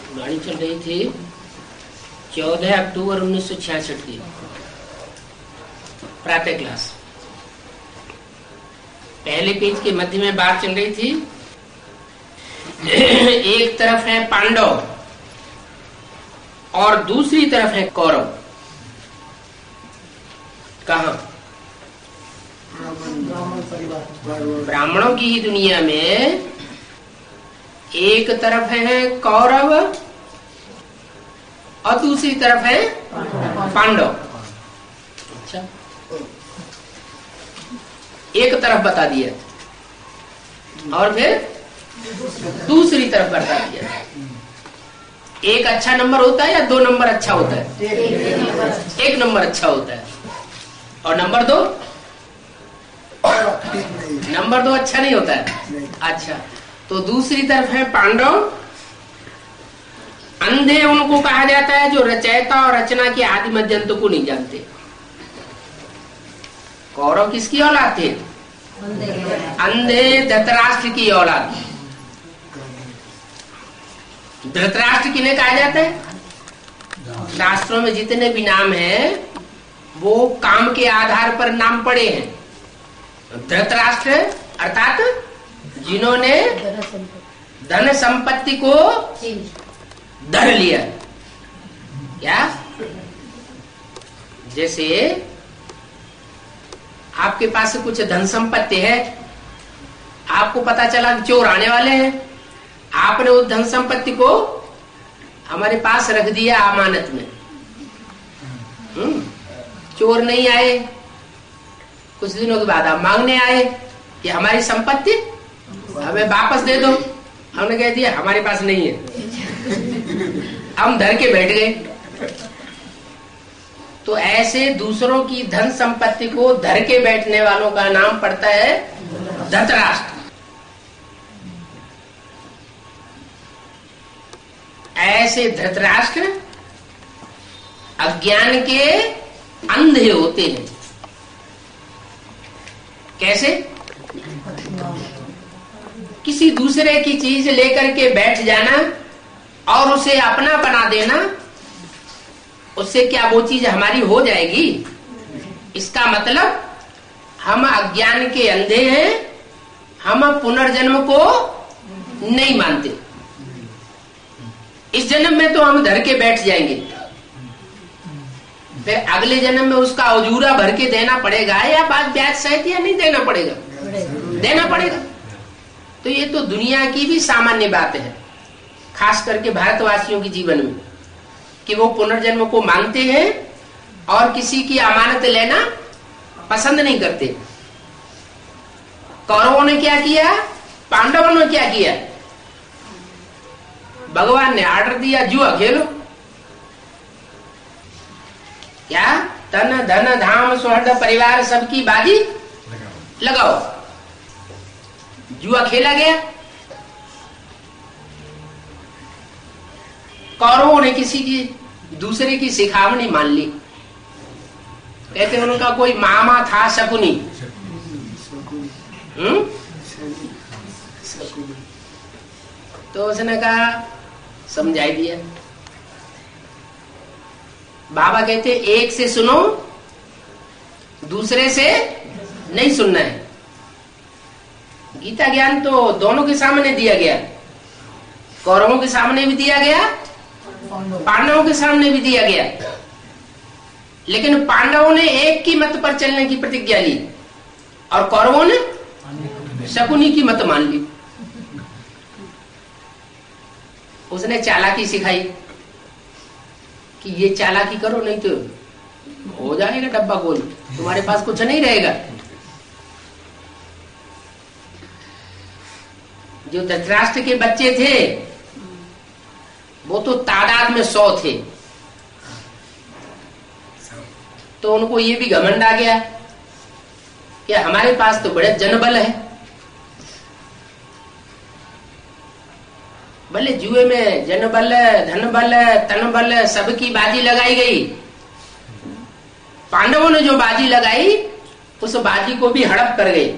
गाड़ी चल रही थी 14 अक्टूबर 1966 की प्रातः क्लास। पहले पेज के मध्य में बात चल रही थी। एक तरफ है पांडव और दूसरी तरफ है कौरव। कहा? ब्राह्मणों की ही दुनिया में एक तरफ है कौरव और दूसरी तरफ है पांडव। अच्छा, एक तरफ बता दिया और फिर दूसरी तरफ बता दिया। एक अच्छा नंबर होता है या 2 नंबर अच्छा होता है? 1 नंबर अच्छा होता है। और नंबर 2 अच्छा नहीं होता है। अच्छा, तो दूसरी तरफ है पांडव। अंधे उनको कहा जाता है जो रचयिता और रचना के आदि मध्यंत को नहीं जानते। कौरव किसकी औलाद थे? अंधे धृतराष्ट्र की औलाद। धृतराष्ट्र किन्हें कहा जाता है? शास्त्रों में जितने भी नाम हैं वो काम के आधार पर नाम पड़े हैं। धृतराष्ट्र अर्थात जिन्होंने धन संपत्ति को धर लिया। क्या? जैसे आपके पास कुछ धन संपत्ति है, आपको पता चला कि चोर आने वाले हैं, आपने उस धन संपत्ति को हमारे पास रख दिया अमानत में। चोर नहीं आए, कुछ दिनों के बाद आप मांगने आए कि हमारी संपत्ति हमें वापस दे दो। हमने कह दिया हमारे पास नहीं है, हम धर के बैठ गए। तो ऐसे दूसरों की धन संपत्ति को धर के बैठने वालों का नाम पड़ता है धृतराष्ट्र। ऐसे धृतराष्ट्र अज्ञान के अंधे होते हैं। कैसे? किसी दूसरे की चीज लेकर के बैठ जाना और उसे अपना बना देना, उससे क्या वो चीज हमारी हो जाएगी? इसका मतलब हम अज्ञान के अंधे हैं, हम पुनर्जन्म को नहीं मानते। इस जन्म में तो हम धर के बैठ जाएंगे, फिर अगले जन्म में उसका अजूरा भर के देना पड़ेगा या बाद ब्याज सहित या नहीं देना पड़ेगा? देना पड़ेगा। तो ये तो दुनिया की भी सामान्य बात है, खास करके भारतवासियों के जीवन में, कि वो पुनर्जन्म को मानते हैं और किसी की अमानत लेना पसंद नहीं करते। कौरवों ने क्या किया? पांडवों ने क्या किया? भगवान ने आर्डर दिया जुआ खेलो। क्या? तन धन धाम सुहृद परिवार सबकी बाजी लगाओ। जुआ खेला गया। कौरवों ने किसी की दूसरे की सिखावनी मान ली। कहते उनका कोई मामा था शकुनी। तो उसने कहा समझाई दिया। बाबा कहते एक से सुनो, दूसरे से नहीं सुनना है। गीता ज्ञान तो दोनों के सामने दिया गया, कौरवों के सामने भी दिया गया, पांडवों के सामने भी दिया गया। लेकिन पांडवों ने एक की मत पर चलने की प्रतिज्ञा ली और कौरवों ने शकुनी की मत मान ली। उसने चालाकी सिखाई कि ये चालाकी करो नहीं तो हो जाएगा डब्बा गोल, तुम्हारे पास कुछ नहीं रहेगा। जो धृतराष्ट्र के बच्चे थे वो तो तादाद में 100 थे, तो उनको ये भी घमंड आ गया कि हमारे पास तो बड़े जनबल है। भले जुए में जनबल धन बल तन बल सबकी बाजी लगाई गई, पांडवों ने जो बाजी लगाई उस बाजी को भी हड़प कर गए।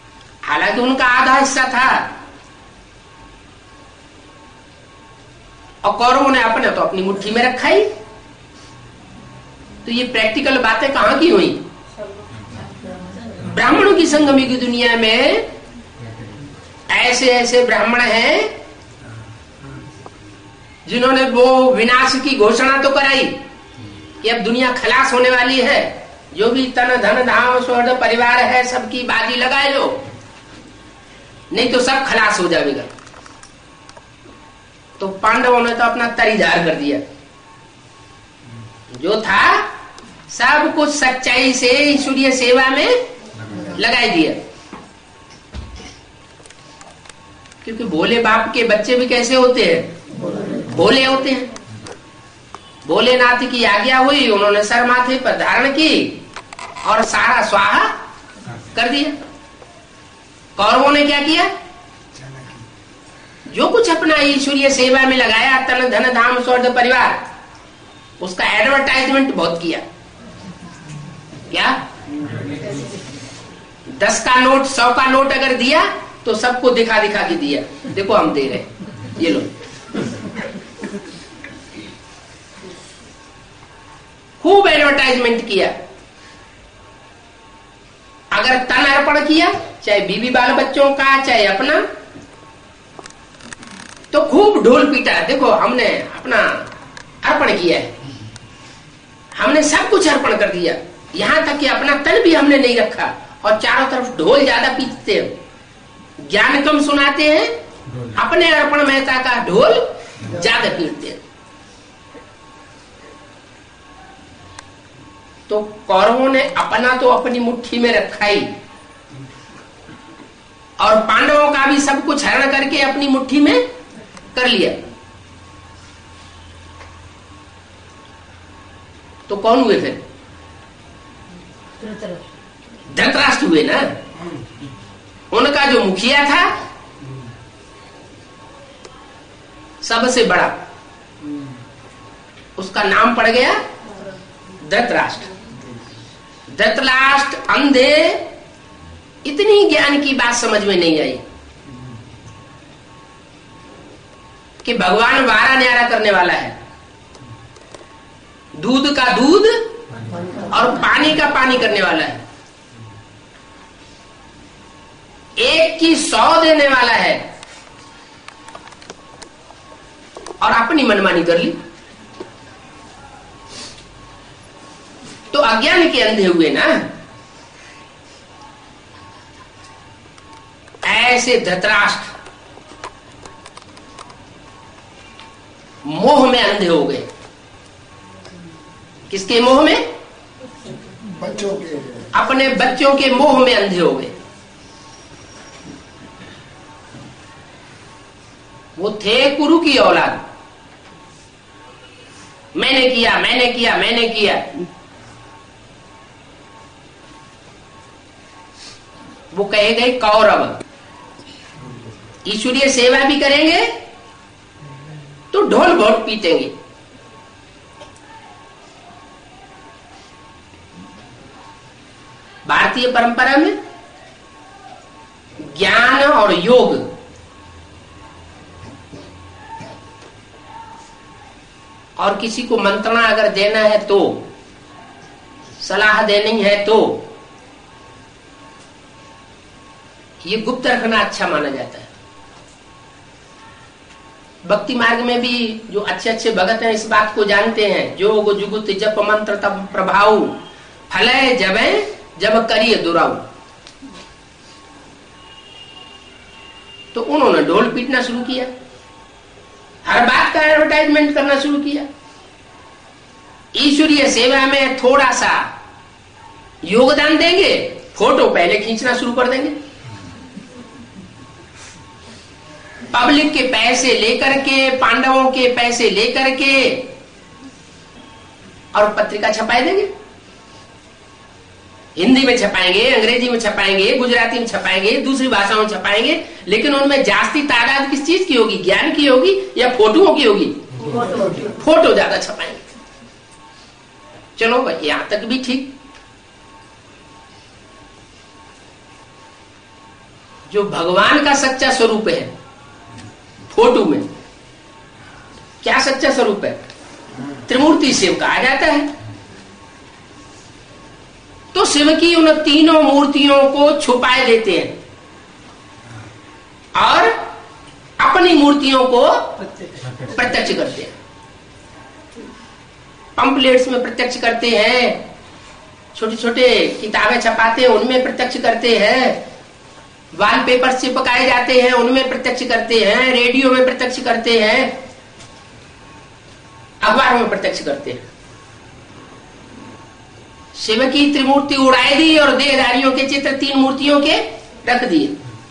हालांकि उनका आधा हिस्सा था, और कौरवों ने अपने तो अपनी मुट्ठी में रखा ही। तो ये प्रैक्टिकल बातें कहां की हुई? ब्राह्मणों की संगमी की दुनिया में ऐसे ऐसे ब्राह्मण हैं जिन्होंने वो विनाश की घोषणा तो कराई कि अब दुनिया खलास होने वाली है, जो भी तन धन धाम स्वर्ग परिवार है सबकी बाजी लगाए लो, नहीं तो सब खलास हो जाएगा। तो पांडवों ने तो अपना तरीधार कर दिया, जो था सब कुछ सच्चाई से ईश्वरीय सेवा में लगाई दिया। क्योंकि भोले बाप के बच्चे भी कैसे होते हैं? भोले होते हैं। भोलेनाथ की आज्ञा हुई, उन्होंने सर माथे पर धारण की और सारा स्वाहा कर दिया। कौरवों ने क्या किया? जो कुछ अपना ईश्वरीय सेवा में लगाया, तन धन धाम स्वर्ग परिवार, उसका एडवर्टाइजमेंट बहुत किया। क्या 10 का नोट 100 का नोट अगर दिया तो सबको दिखा दिखा के दिया, देखो हम दे रहे, ये लो। खूब एडवर्टाइजमेंट किया। अगर तन अर्पण किया, चाहे बीवी बाल बच्चों का चाहे अपना, तो खूब ढोल पीटा, देखो हमने अपना अर्पण किया है, हमने सब कुछ अर्पण कर दिया, यहां तक कि अपना तन भी हमने नहीं रखा। और चारों तरफ ढोल ज्यादा पीटते हैं, ज्ञान कम सुनाते हैं, अपने अर्पण महता का ढोल ज्यादा पीटते हैं। तो कौरवों ने अपना तो अपनी मुट्ठी में रखा ही, और पांडवों का भी सब कुछ हरण करके अपनी मुट्ठी में कर लिया। तो कौन हुए फिर? धृतराष्ट्र हुए ना। उनका जो मुखिया था सबसे बड़ा, उसका नाम पड़ गया धृतराष्ट्र। धृतराष्ट्र अंधे, इतनी ज्ञान की बात समझ में नहीं आई कि भगवान वारा न्यारा करने वाला है, दूध का दूध और पानी का पानी करने वाला है, एक की 100 देने वाला है, और अपनी मनमानी कर ली। तो अज्ञान के अंधे हुए ना। ऐसे धृतराष्ट्र मोह में अंधे हो गए। किसके मोह में? बच्चों के। अपने बच्चों के मोह में अंधे हो गए। वो थे कुरु की औलाद, मैंने किया मैंने किया मैंने किया। वो कहे गए कौरव, ईश्वरीय सेवा भी करेंगे तो ढोल बहुत पीटेंगे। भारतीय परंपरा में ज्ञान और योग और किसी को मंत्रणा अगर देना है तो, सलाह देनी है तो, ये गुप्त रखना अच्छा माना जाता है। भक्ति मार्ग में भी जो अच्छे अच्छे भगत हैं इस बात को जानते हैं, जोग जुगुत जप मंत्र तब प्रभाव, फले जबे जब करिए दुराऊ। तो उन्होंने ढोल पीटना शुरू किया, हर बात का एडवर्टाइजमेंट करना शुरू किया। ईश्वरीय सेवा में थोड़ा सा योगदान देंगे, फोटो पहले खींचना शुरू कर देंगे, पब्लिक के पैसे लेकर के, पांडवों के पैसे लेकर के, और पत्रिका छपाई देंगे। हिंदी में छपाएंगे, अंग्रेजी में छपाएंगे, गुजराती में छपाएंगे, दूसरी भाषाओं में छपाएंगे, लेकिन उनमें जास्ती तादाद किस चीज की होगी? ज्ञान की होगी या फोटोओं की होगी? फोटो ज्यादा छपाएंगे। चलो भाई, यहां तक भी ठीक। जो भगवान का सच्चा स्वरूप है फोटो में, क्या सच्चा स्वरूप है? त्रिमूर्ति शिव कहा जाता है। तो शिव की उन तीनों मूर्तियों को छुपाए देते हैं और अपनी मूर्तियों को प्रत्यक्ष करते हैं। पंपलेट्स में प्रत्यक्ष करते हैं, छोटे छोटे किताबें छपाते हैं उनमें प्रत्यक्ष करते हैं, वॉलपेपर चिपकाए जाते हैं उनमें प्रत्यक्ष करते हैं, रेडियो में प्रत्यक्ष करते हैं, अखबारों में प्रत्यक्ष करते हैं। शिव की त्रिमूर्ति उड़ाई दी और देहधारियों के चित्र 3 मूर्तियों के रख दिए।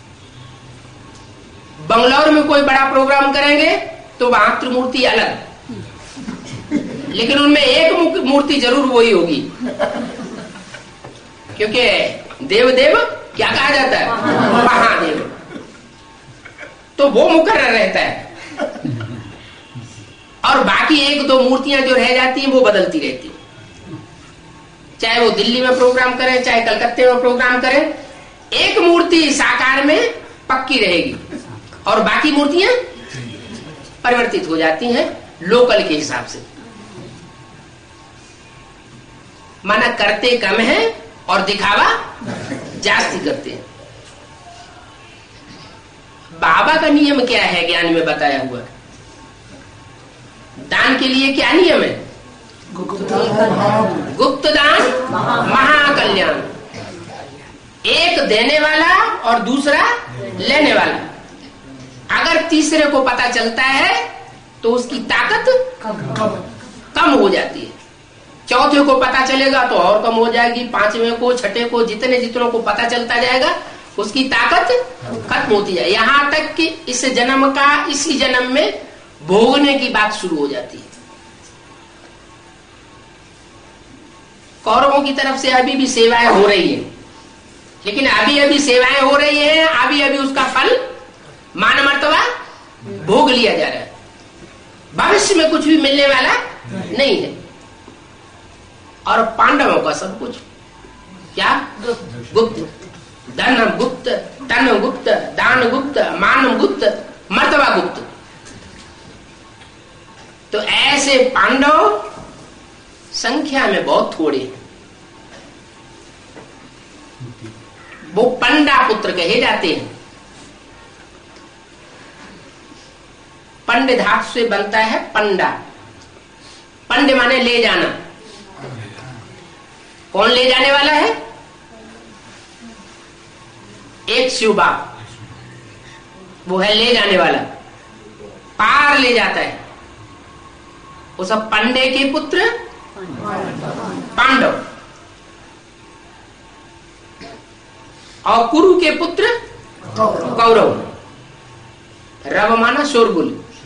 बंगलौर में कोई बड़ा प्रोग्राम करेंगे तो वहां त्रिमूर्ति अलग, लेकिन उनमें एक मूर्ति जरूर वही होगी, क्योंकि देव देव क्या कहा जाता है? महादेव। तो वो मुकर्रर रहता है और बाकी 1-2 मूर्तियां जो रह जाती हैं वो बदलती रहती हैं। चाहे वो दिल्ली में प्रोग्राम करें, चाहे कलकत्ते में प्रोग्राम करें, एक मूर्ति साकार में पक्की रहेगी और बाकी मूर्तियां परिवर्तित हो जाती हैं लोकल के हिसाब से। माना करते कम है और दिखावा जास्ती करते हैं। बाबा का नियम क्या है? ज्ञान में बताया हुआ है। दान के लिए क्या नियम है? गुप्त दान महाकल्याण। एक देने वाला और दूसरा लेने वाला। अगर तीसरे को पता चलता है तो उसकी ताकत कम हो जाती है। चौथे को पता चलेगा तो और कम हो जाएगी, 5वें को, 6ठे को, जितनों को पता चलता जाएगा उसकी ताकत खत्म होती है। यहां तक कि इस जन्म का इसी जन्म में भोगने की बात शुरू हो जाती है। कौरवों की तरफ से अभी भी सेवाएं हो रही है, लेकिन अभी सेवाएं हो रही है, अभी उसका फल मान मर्तबा भोग लिया जा रहा है। भविष्य में कुछ भी मिलने वाला नहीं है। और पांडवों का सब कुछ क्या? गुप्त। धन गुप्त, तन गुप्त, दान गुप्त, मान गुप्त, मर्तबा गुप्त। तो ऐसे पांडव संख्या में बहुत थोड़े हैं। वो पंडा पुत्र कहे जाते हैं। पंड धातु से बनता है पंडा। पंड माने ले जाना। कौन ले जाने वाला है? एक शिव बाप, वो है ले जाने वाला, पार ले जाता है। वो सब पंडे के पुत्र पांडव और कुरु के पुत्र कौरव। रव माना शोरगुल,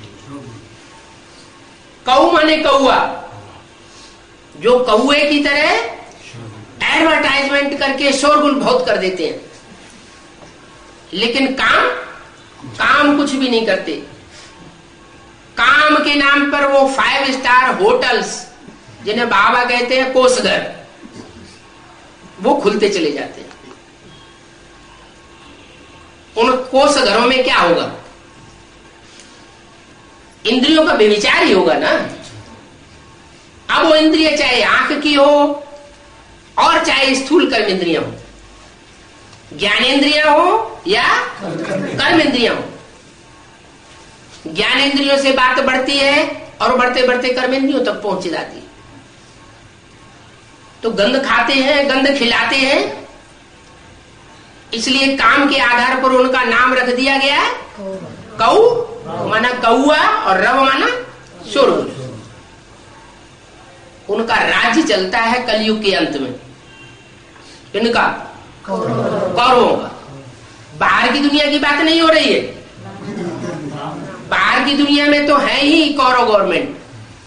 कौ माने कौआ। जो कौए की तरह एडवर्टाइजमेंट करके शोरगुल बहुत कर देते हैं, लेकिन काम कुछ भी नहीं करते। काम के नाम पर वो 5 स्टार होटल्स, जिन्हें बाबा कहते हैं कोषघर, वो खुलते चले जाते हैं। उन कोषघरों में क्या होगा? इंद्रियों का व्यभिचार ही होगा ना। अब वो इंद्रिय चाहे आंख की हो और चाहे स्थूल कर्म इंद्रियां हो, ज्ञानेंद्रियां हो या कर्म इंद्रियां हो। ज्ञानेंद्रियों से बात बढ़ती है और बढ़ते बढ़ते कर्मेंद्रियों तक पहुंच जाती है। तो गंध खाते हैं, गंध खिलाते हैं, इसलिए काम के आधार पर उनका नाम रख दिया गया है कौ माना कौआ और रव माना शोरगुल। उनका राज्य चलता है कलयुग के अंत में। इनका कौरवों का। बाहर की दुनिया की बात नहीं हो रही है। बाहर की दुनिया में तो है ही कौरव गवर्नमेंट,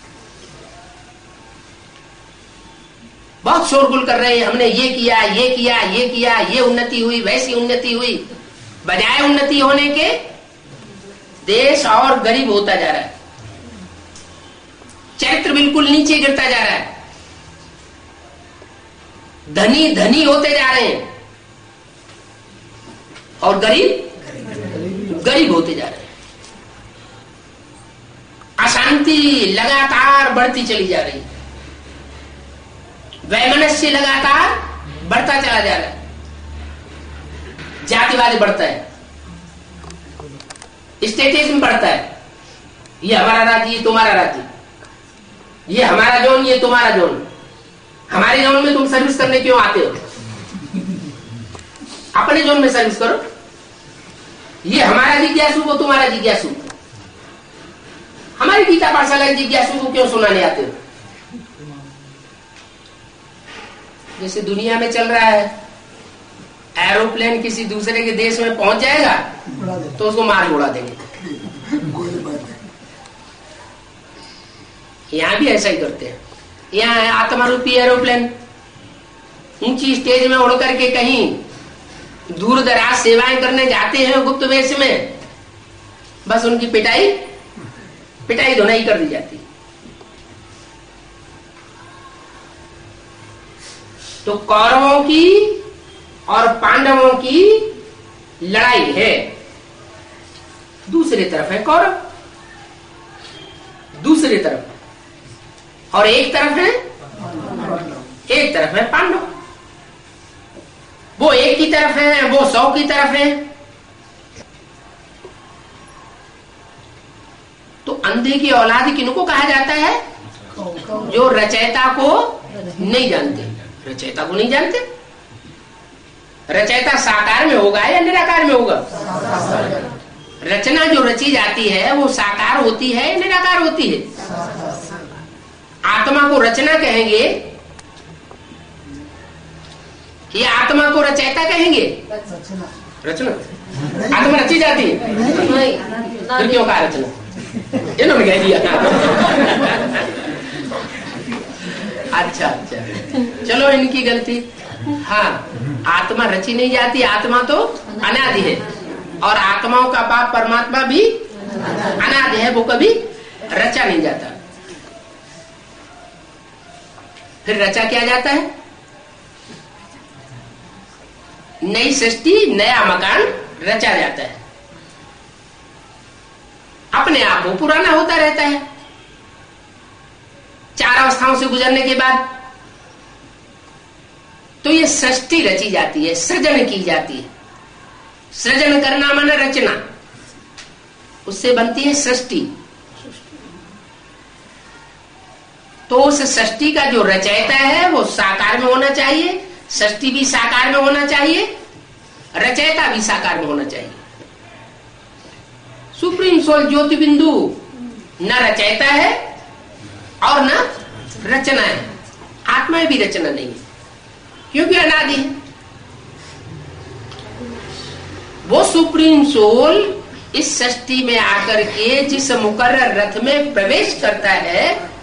बहुत शोरगुल कर रहे हैं, हमने ये किया, ये किया, ये किया, ये उन्नति हुई, वैसी उन्नति हुई। बजाय उन्नति होने के देश और गरीब होता जा रहा है, चरित्र बिल्कुल नीचे गिरता जा रहा है, धनी धनी होते जा रहे हैं और गरीब गरीब होते जा रहे हैं। भ्रांति लगातार बढ़ती चली जा रही है, वैमनस्य लगातार बढ़ता चला जा रहा है, जातिवाद बढ़ता है, स्टेटिज्म बढ़ता है, ये हमारा राज्य, ये तुम्हारा राज्य, ये हमारा जोन, ये तुम्हारा जोन, हमारे जोन में तुम सर्विस करने क्यों आते हो, अपने जोन में सर्विस करो, ये हमारा जिज्ञासु, वो तुम्हारा जिज्ञासु, हमारी गीता पाठशाला जिज्ञासु को क्यों सुनाने आते हो। जैसे दुनिया में चल रहा है, एरोप्लेन किसी दूसरे के देश में पहुंच जाएगा तो उसको मार उड़ा देंगे। यहां भी ऐसा ही करते हैं। यहाँ आत्मा रूपी एरोप्लेन ऊंची स्टेज में उड़ करके कहीं दूर दराज सेवाएं करने जाते हैं गुप्त वेश में, बस उनकी पिटाई धुनाई कर दी जाती है। तो कौरवों की और पांडवों की लड़ाई है, दूसरी तरफ है कौरव, दूसरी तरफ, और एक तरफ है पांडव। वो एक की तरफ है, वो 100 की तरफ है। तो अंधे की औलाद किनको कहा जाता है? जो रचयिता को नहीं जानते। रचयिता को नहीं जानते। रचयिता साकार में होगा या निराकार में होगा? रचना जो रची जाती है वो साकार होती है या निराकार होती है? आत्मा को रचना कहेंगे कि आत्मा को रचयिता कहेंगे? रचना आत्मा रची जाती है, फिर क्यों कहा रचना? इन्होंने कह दिया। अच्छा, चलो इनकी गलती। हाँ, आत्मा रची नहीं जाती, आत्मा तो अनादि है, और आत्माओं का बाप परमात्मा भी अनादि है, वो कभी रचा नहीं जाता। फिर रचा क्या जाता है? नई सृष्टि, नया मकान रचा जाता है। अपने आप वो पुराना होता रहता है 4 अवस्थाओं से गुजरने के बाद। तो ये सृष्टि रची जाती है, सृजन की जाती है। सृजन करना माने रचना, उससे बनती है सृष्टि। तो उस सृष्टि का जो रचयिता है वो साकार में होना चाहिए, सृष्टि भी साकार में होना चाहिए, रचयिता भी साकार में होना चाहिए। सुप्रीम सोल ज्योति बिंदु न रचयिता है और न रचना है। आत्मा भी रचना नहीं है, क्योंकि अनादि है। वो सुप्रीम सोल इस सृष्टि में आकर के जिस मुकर्रर रथ में प्रवेश करता है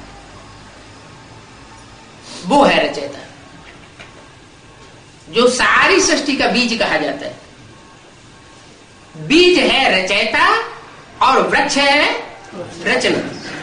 वो है रचयिता, जो सारी सृष्टि का बीज कहा जाता है। बीज है रचयिता और वृक्ष है रचना।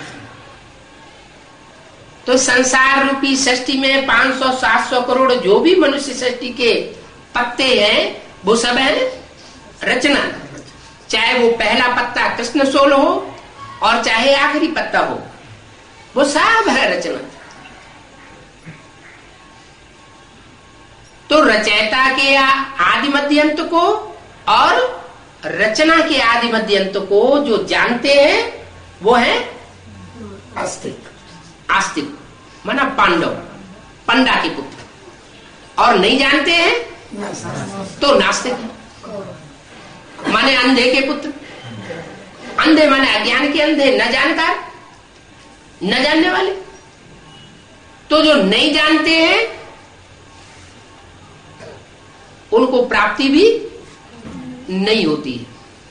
तो संसार रूपी सृष्टि में 500-700 करोड़ जो भी मनुष्य सृष्टि के पत्ते हैं वो सब है रचना। चाहे वो पहला पत्ता कृष्ण सोल हो और चाहे आखिरी पत्ता हो, वो सब है रचना। तो रचयिता के आदि मध्यंत को और रचना के आदि मध्यंत को जो जानते हैं वो है आस्तिक माना पांडव, पंडा के पुत्र, और नहीं जानते हैं तो नास्तिक माने अंधे के पुत्र। अंधे माने अज्ञान के अंधे, न जानकार, न जानने वाले। तो जो नहीं जानते हैं उनको प्राप्ति भी नहीं होती है।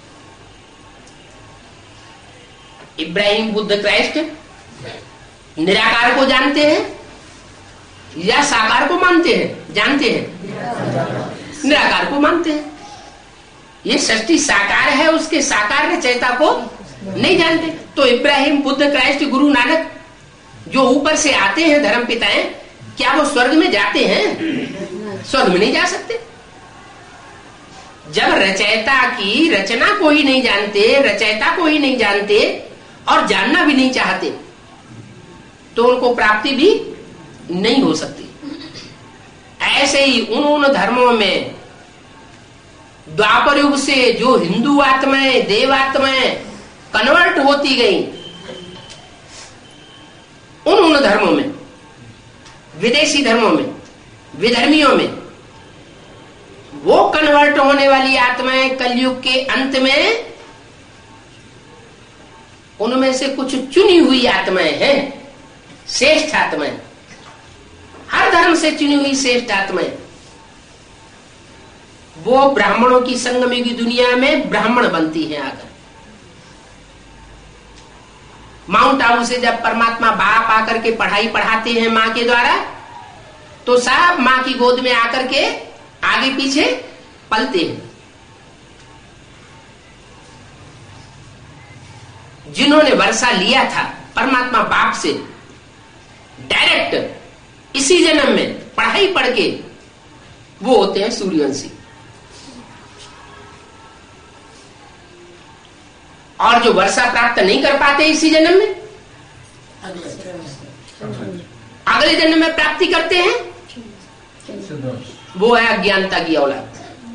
इब्राहिम, बुद्ध, क्राइस्ट निराकार को जानते हैं या साकार को मानते हैं? जानते हैं, निराकार को मानते हैं। ये सृष्टि साकार है, उसके साकार रचयिता को नहीं जानते। तो इब्राहिम, बुद्ध, क्राइस्ट, गुरु नानक जो ऊपर से आते हैं धर्म पिताएं, क्या वो स्वर्ग में जाते हैं? स्वर्ग में नहीं जा सकते। जब रचयिता की रचना को ही नहीं जानते, रचयिता को ही नहीं जानते, और जानना भी नहीं चाहते, तो उनको प्राप्ति भी नहीं हो सकती। ऐसे ही उन धर्मों में द्वापर युग से जो हिंदू आत्माएं, देवात्माएं कन्वर्ट होती गई, उन धर्मों में, विदेशी धर्मों में, विधर्मियों में, वो कन्वर्ट होने वाली आत्माएं कलयुग के अंत में उनमें से कुछ चुनी हुई आत्माएं हैं, श्रेष्ठ आत्माएं, हर धर्म से चुनी हुई श्रेष्ठ आत्माएं, वो ब्राह्मणों की संगमी की दुनिया में ब्राह्मण बनती हैं आकर। माउंट आबू से जब परमात्मा बाप आकर के पढ़ाई पढ़ाते हैं मां के द्वारा, तो सब मां की गोद में आकर के आगे पीछे पलते हैं। जिन्होंने वर्षा लिया था परमात्मा बाप से डायरेक्ट इसी जन्म में पढ़ाई पढ़ के, वो होते हैं सूर्यवंशी। और जो वर्षा प्राप्त नहीं कर पाते इसी जन्म में, अगले जन्म में प्राप्ति करते हैं, वो है अज्ञानता की औलाद,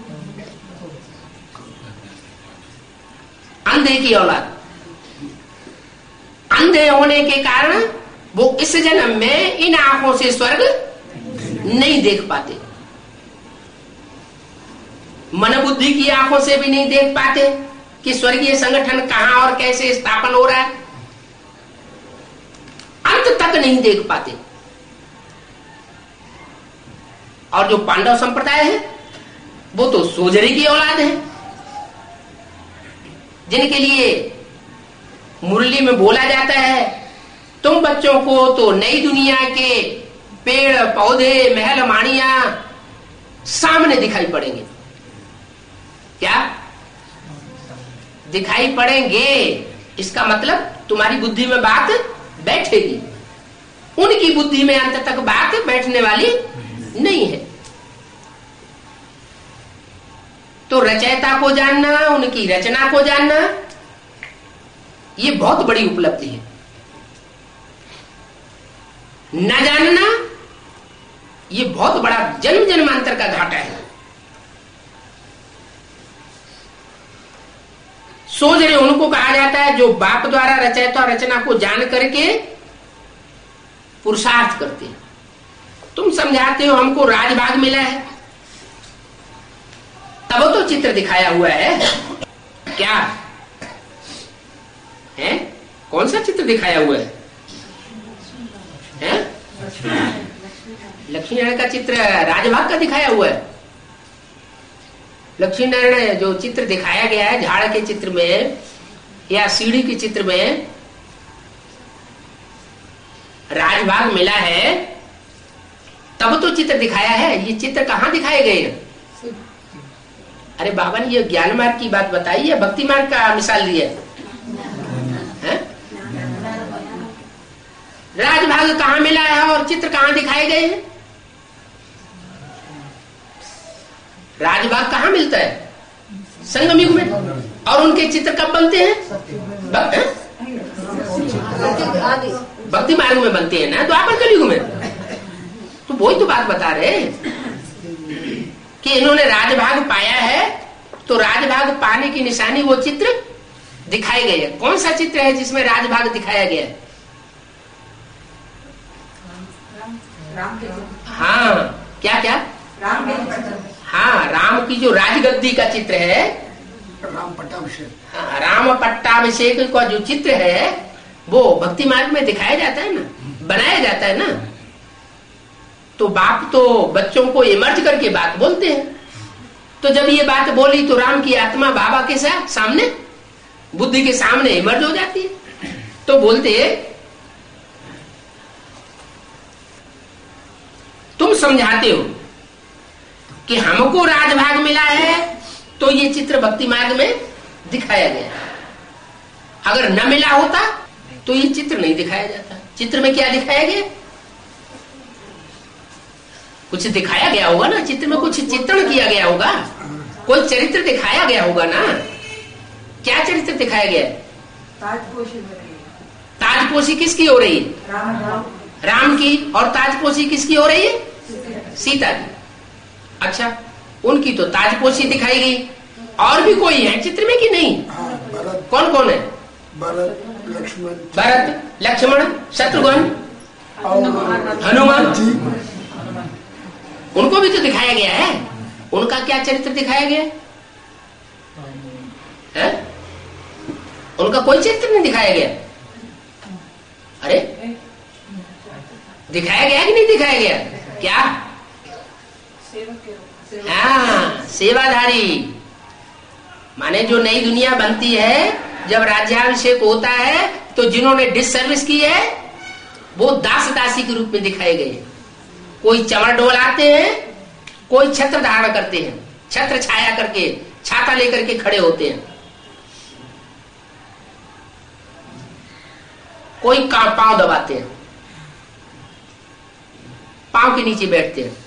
अंधे की औलाद। अंधे होने के कारण वो इस जन्म में इन आंखों से स्वर्ग नहीं देख पाते, मन बुद्धि की आंखों से भी नहीं देख पाते कि स्वर्गीय संगठन कहां और कैसे स्थापन हो रहा है, अंत तक नहीं देख पाते। और जो पांडव संप्रदाय है वो तो सोजरे की औलाद है, जिनके लिए मुरली में बोला जाता है, तुम बच्चों को तो नई दुनिया के पेड़ पौधे महल माड़ियां सामने दिखाई पड़ेंगे। क्या दिखाई पड़ेंगे? इसका मतलब तुम्हारी बुद्धि में बात बैठेगी, उनकी बुद्धि में अंत तक बात बैठने वाली नहीं है। तो रचयिता को जानना, उनकी रचना को जानना, ये बहुत बड़ी उपलब्धि है। न जानना ये बहुत बड़ा जन्म जन्मांतर का घाटा है। सोजरे उनको कहा जाता है जो बाप द्वारा रचयिता और रचना को जान करके पुरुषार्थ करते हैं। तुम समझाते हो हमको राजभाग मिला है, तब तो चित्र दिखाया हुआ है। क्या है? कौन सा चित्र दिखाया हुआ है? लक्ष्मी नारायण का चित्र राजभाग का दिखाया हुआ है। लक्ष्मी नारायण जो चित्र दिखाया गया है झाड़ के चित्र में या सीढ़ी के चित्र में राजभाग मिला है, तब तो चित्र दिखाया है। ये चित्र कहाँ दिखाए गए हैं? अरे बाबा ने ये ज्ञान मार्ग की बात बताई है, भक्ति मार्ग का मिसाल दिया है? राजभाग कहाँ मिला है और चित्र कहाँ दिखाए गए हैं? राजभाग कहाँ मिलता है? संगम युग में। और उनके चित्र कब बनते हैं? भक्ति मार्ग में बनते हैं ना, द्वापर कलयुग में। तो वही तो बात बता रहे कि इन्होंने राजभाग पाया है, तो राजभाग पाने की निशानी वो चित्र दिखाए गए हैं। कौन सा चित्र है जिसमें राजभाग दिखाया गया है? हाँ, क्या क्या? हाँ, राम की जो राजगद्दी का चित्र है, राम पट्टाभिषेक। हाँ, राम पट्टाभिषेक का जो चित्र है वो भक्ति मार्ग में दिखाया जाता है ना, बनाया जाता है ना। तो बाप तो बच्चों को इमर्ज करके बात बोलते हैं। तो जब ये बात बोली तो राम की आत्मा बाबा के साथ सामने, बुद्धि के सामने इमर्ज हो जाती है। तो बोलते हैं तुम समझाते हो कि हमको राजभाग मिला है, तो ये चित्र भक्ति मार्ग में दिखाया गया। अगर न मिला होता तो ये चित्र नहीं दिखाया जाता। चित्र में क्या दिखाया गया? कुछ दिखाया गया होगा ना, चित्र में कुछ चित्रण किया गया होगा, कोई चरित्र दिखाया गया होगा ना। क्या चरित्र दिखाया गया? ताजपोशी किसकी हो रही है? राम की। और ताजपोशी किसकी हो रही है? सीता की। अच्छा, उनकी तो ताजपोशी दिखाई गई, और भी कोई है चित्र में कि नहीं? कौन कौन है? भरत लक्ष्मण, शत्रुघ्न, हनुमान जी, उनको भी तो दिखाया गया है। उनका क्या चरित्र दिखाया गया है? उनका कोई चरित्र नहीं दिखाया गया। अरे दिखाया गया कि नहीं दिखाया गया? क्या? हाँ, सेवाधारी। माने जो नई दुनिया बनती है, जब राज्याभिषेक होता है, तो जिन्होंने डिससर्विस की है वो दास दासी के रूप में दिखाए गए। कोई चमर डोलाते हैं, कोई छत्र धारण करते हैं, छत्र छाया करके, छाता लेकर के खड़े होते हैं, कोई पांव दबाते हैं, पांव के नीचे बैठते हैं।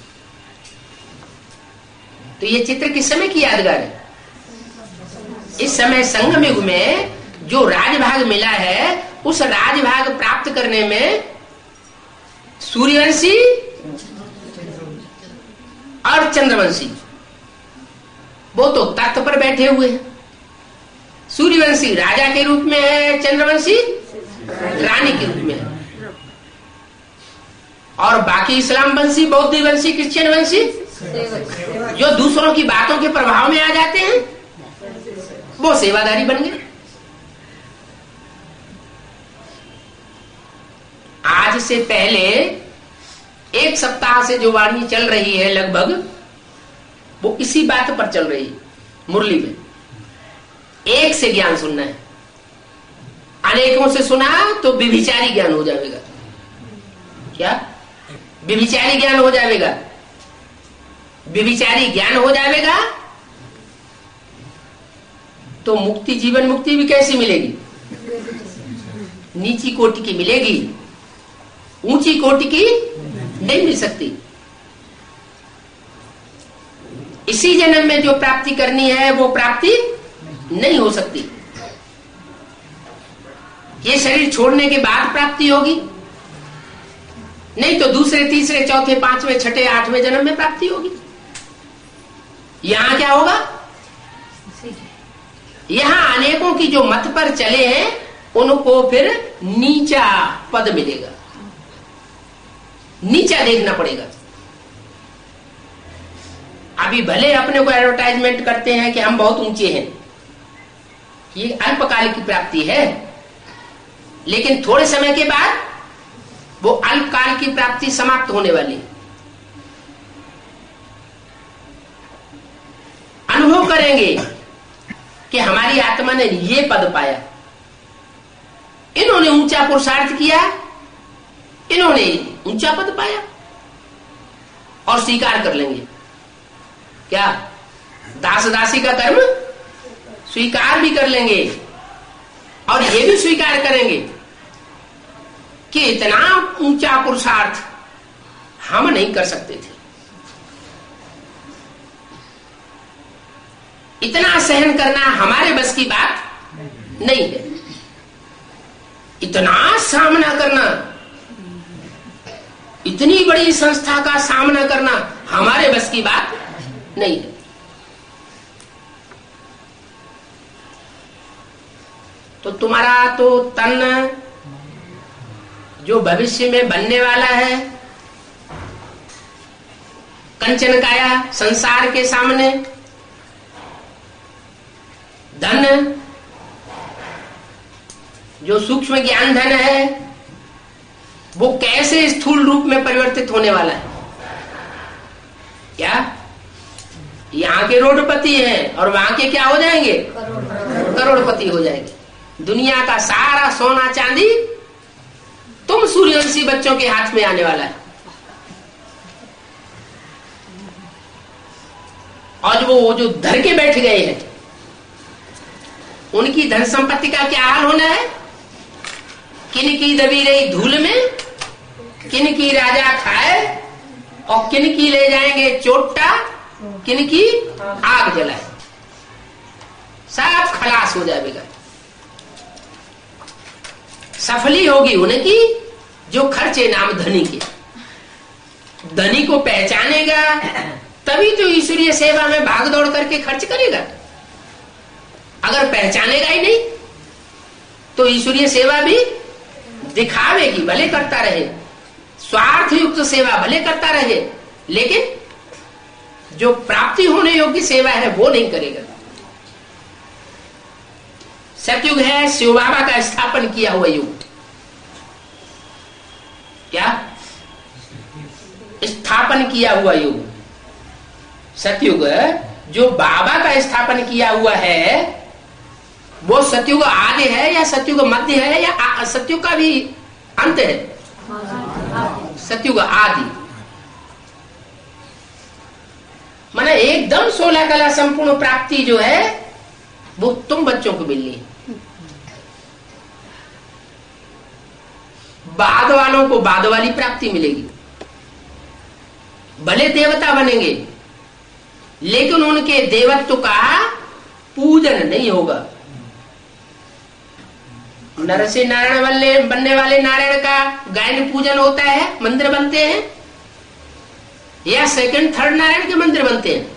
तो ये चित्र किस समय की यादगार है? इस समय संगम युग में जो राजभाग मिला है, उस राजभाग प्राप्त करने में सूर्यवंशी और चंद्रवंशी वो तो तख्त पर बैठे हुए हैं। सूर्यवंशी राजा के रूप में है, चंद्रवंशी रानी के रूप में है। और बाकी इस्लाम वंशी, बौद्ध वंशी, क्रिश्चियन वंशी जो दूसरों की बातों के प्रभाव में आ जाते हैं, वो सेवादारी बन गए। आज से पहले 1 सप्ताह से जो वाणी चल रही है लगभग, वो इसी बात पर चल रही है। मुरली में एक से ज्ञान सुनना है, अनेकों से सुना तो विभिचारी ज्ञान हो जाएगा। क्या? विभिचारी ज्ञान हो जाएगा। विभिचारी ज्ञान हो जाएगा तो मुक्ति, जीवन मुक्ति भी कैसी मिलेगी? नीची कोटि की मिलेगी, ऊंची कोटि की नहीं मिल सकती। इसी जन्म में जो प्राप्ति करनी है वो प्राप्ति नहीं हो सकती। ये शरीर छोड़ने के बाद प्राप्ति होगी, नहीं तो दूसरे, तीसरे, चौथे, पांचवें, छठे, आठवें जन्म में प्राप्ति होगी। यहां क्या होगा? यहां अनेकों की जो मत पर चले हैं, उनको फिर नीचा पद मिलेगा, नीचा देखना पड़ेगा। अभी भले अपने को एडवर्टाइजमेंट करते हैं कि हम बहुत ऊंचे हैं, ये अल्पकाल की प्राप्ति है, लेकिन थोड़े समय के बाद वो अल्पकाल की प्राप्ति समाप्त होने वाली है। अनुभव करेंगे कि हमारी आत्मा ने ये पद पाया, इन्होंने ऊंचा पुरुषार्थ किया, इन्होंने ऊंचा पद पाया, और स्वीकार कर लेंगे। क्या? दास दासी का कर्म स्वीकार भी कर लेंगे, और ये भी स्वीकार करेंगे कि इतना ऊंचा पुरुषार्थ हम नहीं कर सकते थे, इतना सहन करना हमारे बस की बात नहीं है, इतना सामना करना, इतनी बड़ी संस्था का सामना करना हमारे बस की बात नहीं है। तो तुम्हारा तो तन जो भविष्य में बनने वाला है, कंचन काया, संसार के सामने धन जो सूक्ष्म ज्ञान धन है, वो कैसे स्थूल रूप में परिवर्तित होने वाला है? क्या? यहाँ के रोडपति हैं और वहां के क्या हो जाएंगे? करोड़पति हो जाएंगे। दुनिया का सारा सोना चांदी तुम सूर्यवंशी बच्चों के हाथ में आने वाला है। और वो जो धर के बैठ गए हैं, उनकी धन संपत्ति का क्या हाल होना है? किन की दबी रही धूल में, किन की राजा खाए, और किन की ले जाएंगे चोटा, किन की आग जलाए, सब खलास हो जाएगा, सफली होगी उनकी जो खर्चे नाम धनी के। धनी को पहचानेगा तभी तो ईश्वरीय सेवा में भाग दौड़ करके खर्च करेगा। अगर पहचानेगा ही नहीं तो ईश्वरीय सेवा भी दिखावेगी, भले करता रहे, स्वार्थ युक्त सेवा भले करता रहे, लेकिन जो प्राप्ति होने योग्य सेवा है वो नहीं करेगा। सतयुग है शिव बाबा का स्थापन किया हुआ युग। क्या स्थापन किया हुआ युग? सतयुग जो बाबा का स्थापन किया हुआ है वो सतयुग आदि है या सतयुग मध्य है या सतयुग का भी अंत है? सतयुग आदि माने एकदम 16 कला संपूर्ण प्राप्ति जो है वो तुम बच्चों को मिलनी है। बाद वालों को बाद वाली प्राप्ति मिलेगी, भले देवता बनेंगे लेकिन उनके देवत्व का पूजन नहीं होगा। नर से नारायण बनने वाले नारायण का गायन पूजन होता है, मंदिर बनते हैं, या सेकंड थर्ड नारायण के मंदिर बनते हैं?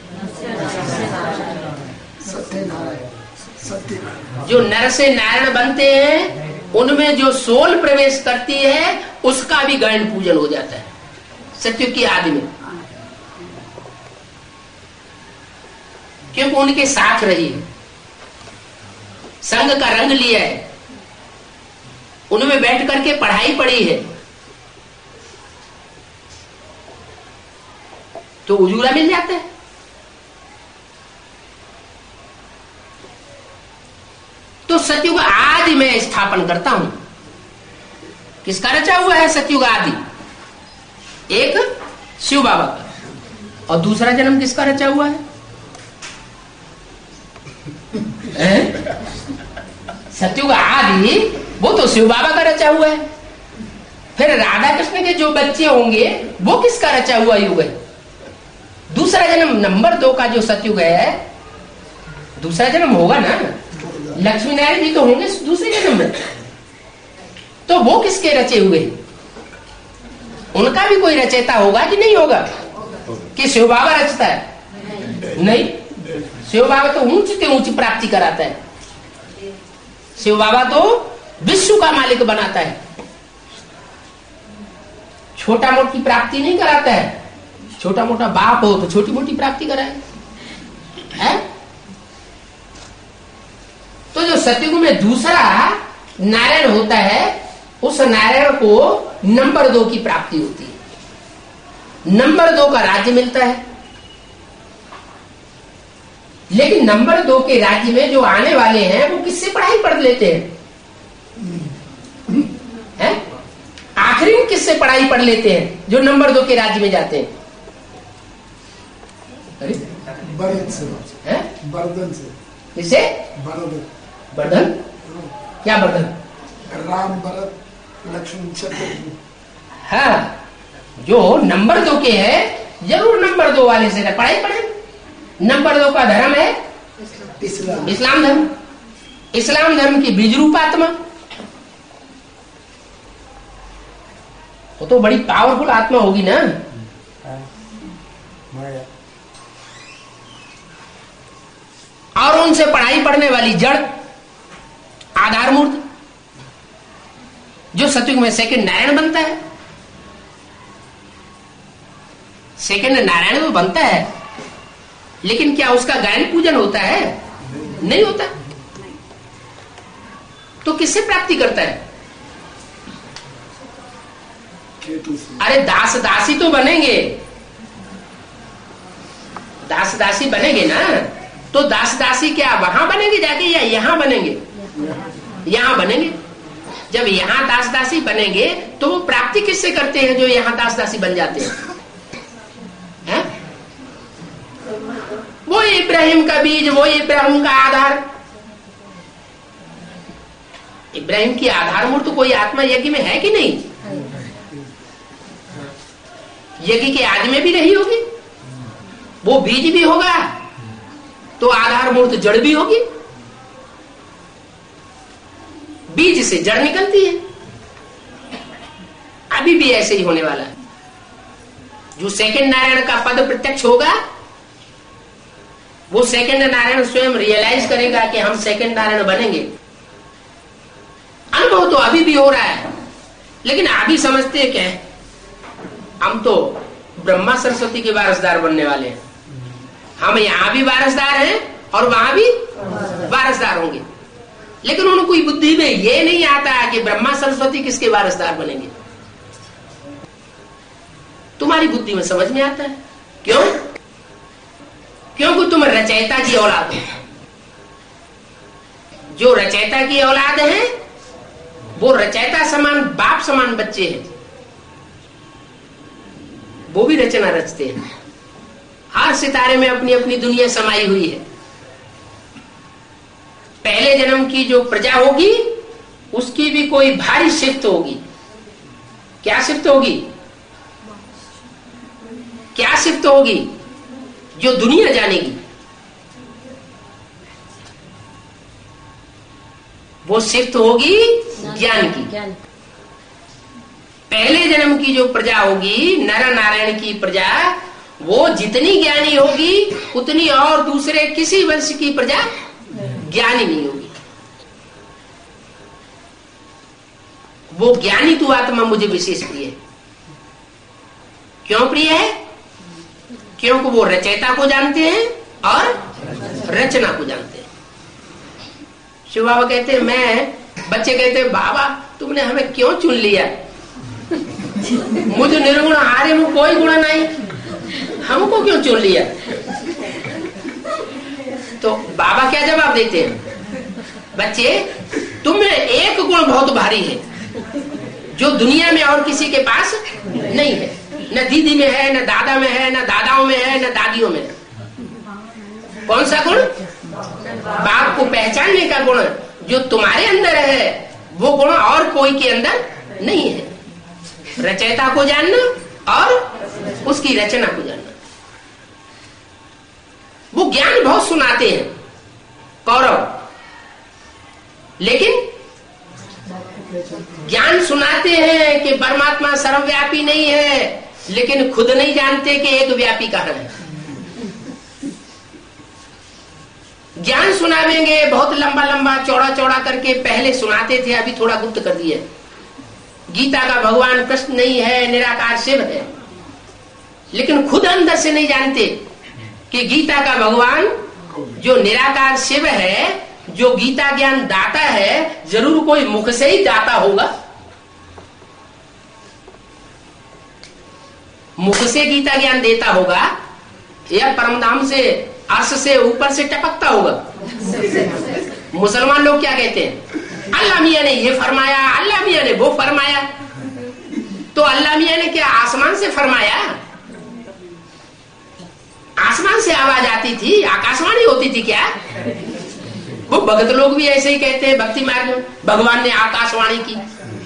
जो नर से नारायण बनते हैं उनमें जो सोल प्रवेश करती है उसका भी गायन पूजन हो जाता है सतयुग की आदि में, क्योंकि उनके साथ रही है, संग का रंग लिया है, उनमें बैठ करके पढ़ाई पढ़ी है, तो उजूला मिल जाता है। तो सतयुग आदि में स्थापन करता हूं। किसका रचा हुआ है सतयुग आदि? एक शिव बाबा का, और दूसरा जन्म किसका रचा हुआ है? सतयुग आदि वो तो शिव बाबा का रचा हुआ है। फिर राधा कृष्ण के जो बच्चे होंगे वो किसका रचा हुआ युग है? दूसरा जन्म नंबर 2 का जो सतयुग है, दूसरा जन्म होगा ना, लक्ष्मी नारायण जी तो होंगे दूसरे जन्म में, तो वो किसके रचे हुए? उनका भी कोई रचयिता होगा कि नहीं होगा? कि शिव बाबा रचता है? नहीं, शिव बाबा तो ऊंच से ऊंची प्राप्ति कराता है। शिव बाबा तो विश्व का मालिक बनाता है, छोटा मोटी प्राप्ति नहीं कराता है। छोटा मोटा बाप हो तो छोटी मोटी प्राप्ति कराए है? तो जो सतयुग में दूसरा नारायण होता है उस नारायण को नंबर 2 की प्राप्ति होती है, नंबर 2 का राज्य मिलता है। लेकिन नंबर 2 के राज्य में जो आने वाले हैं वो किससे पढ़ाई पढ़ लेते हैं? आखिरी में किससे पढ़ाई पढ़ लेते हैं जो नंबर 2 के राज्य में जाते हैं? बर्दन से, बर्दन से। किसे? बर्दन। क्या बर्दन? राम, भरत, लक्ष्मण, शत्रुघ्न। हाँ, जो नंबर 2 के है जरूर नंबर 2 वाले से पढ़ाई पढ़े। नंबर 2 का धर्म है इस्लाम धर्म। इस्लाम धर्म की बीज रूप आत्मा, वो तो बड़ी पावरफुल आत्मा होगी ना। और उनसे पढ़ाई पढ़ने वाली जड़ आधार मूर्त, जो सतयुग में सेकंड नारायण बनता है। सेकंड नारायण तो बनता है, लेकिन क्या उसका गायन पूजन होता है? नहीं होता। तो किससे प्राप्ति करता है? अरे दास दासी तो बनेंगे, दास दासी बनेंगे ना, तो दास दासी क्या वहां बनेंगे जाके या यहां बनेंगे? यहां बनेंगे। जब यहां दास दासी बनेंगे तो वो प्राप्ति किससे करते हैं जो यहां दास दासी बन जाते हैं? वो इब्राहिम का बीज, वो इब्राहिम का आधार। इब्राहिम की आधार मूर्त कोई आत्मा यज्ञ में है कि नहीं? यज्ञ के आदि में भी रही होगी, वो बीज भी होगा तो आधार मूर्त जड़ भी होगी। बीज से जड़ निकलती है, अभी भी ऐसे ही होने वाला है। जो सेकंड नारायण का पद प्रत्यक्ष होगा, वो सेकंड नारायण स्वयं रियलाइज करेगा कि हम सेकंड नारायण बनेंगे। अनुभव तो अभी भी हो रहा है, लेकिन अभी समझते हैं क्या, हम तो ब्रह्मा सरस्वती के वारसदार बनने वाले हैं। हम यहाँ भी वारसदार हैं और वहां भी वारसदार होंगे, लेकिन उनको कोई बुद्धि में ये नहीं आता कि ब्रह्मा सरस्वती किसके वारसदार बनेंगे। तुम्हारी बुद्धि में समझ में आता है। क्यों? क्योंकि तुम रचयिता की औलाद हो। जो रचयिता की औलाद है वो रचयिता समान, बाप समान बच्चे हैं। वो भी रचना रचते हैं। हर सितारे में अपनी अपनी दुनिया समाई हुई है। पहले जन्म की जो प्रजा होगी उसकी भी कोई भारी शिफ्ट होगी। क्या शिफ्ट होगी? क्या शिफ्ट होगी? जो दुनिया जानेगी वो शिफ्ट होगी ज्ञान की। पहले जन्म की जो प्रजा होगी, नर नारायण की प्रजा, वो जितनी ज्ञानी होगी उतनी और दूसरे किसी वंश की प्रजा ज्ञानी नहीं होगी। वो ज्ञानी तू आत्मा मुझे विशेष प्रिय है। क्यों प्रिय है? क्योंकि वो रचयिता को जानते हैं और रचना को जानते हैं। शिव बाबा कहते हैं, बच्चे कहते हैं, बाबा तुमने हमें क्यों चुन लिया? मुझे निर्गुण हारे में कोई गुण नहीं, हमको क्यों चुन लिया? तो बाबा क्या जवाब देते हैं? बच्चे, तुम्हें एक गुण बहुत भारी है जो दुनिया में और किसी के पास नहीं है। न दीदी में है, न दादा में है, न दादाओं में है, न दादियों में है। कौन सा गुण? बाप को पहचानने का गुण जो तुम्हारे अंदर है, वो गुण और कोई के अंदर नहीं है। रचयिता को जानना और उसकी रचना को जानना। वो ज्ञान बहुत सुनाते हैं कौरव, लेकिन ज्ञान सुनाते हैं कि परमात्मा सर्वव्यापी नहीं है, लेकिन खुद नहीं जानते कि एक व्यापी कहां है। ज्ञान सुनावेंगे बहुत लंबा लंबा चौड़ा चौड़ा करके, पहले सुनाते थे, अभी थोड़ा गुप्त कर दिया। गीता का भगवान कृष्ण नहीं है, निराकार शिव है, लेकिन खुद अंदर से नहीं जानते कि गीता का भगवान जो निराकार शिव है, जो गीता ज्ञान दाता है, जरूर कोई मुख से ही दाता होगा। मुख से गीता ज्ञान देता होगा या परमधाम से, अर्श से ऊपर से टपकता होगा। मुसलमान लोग क्या कहते हैं? अल्लाह मियां ने ये फरमाया, अल्लाह मियां ने वो फरमाया। तो अल्लाह मियां ने क्या आसमान से फरमाया? आसमान से आवाज आती थी, आकाशवाणी होती थी क्या? वो भगत लोग भी ऐसे ही कहते हैं भक्ति मार्ग में, भगवान ने आकाशवाणी की।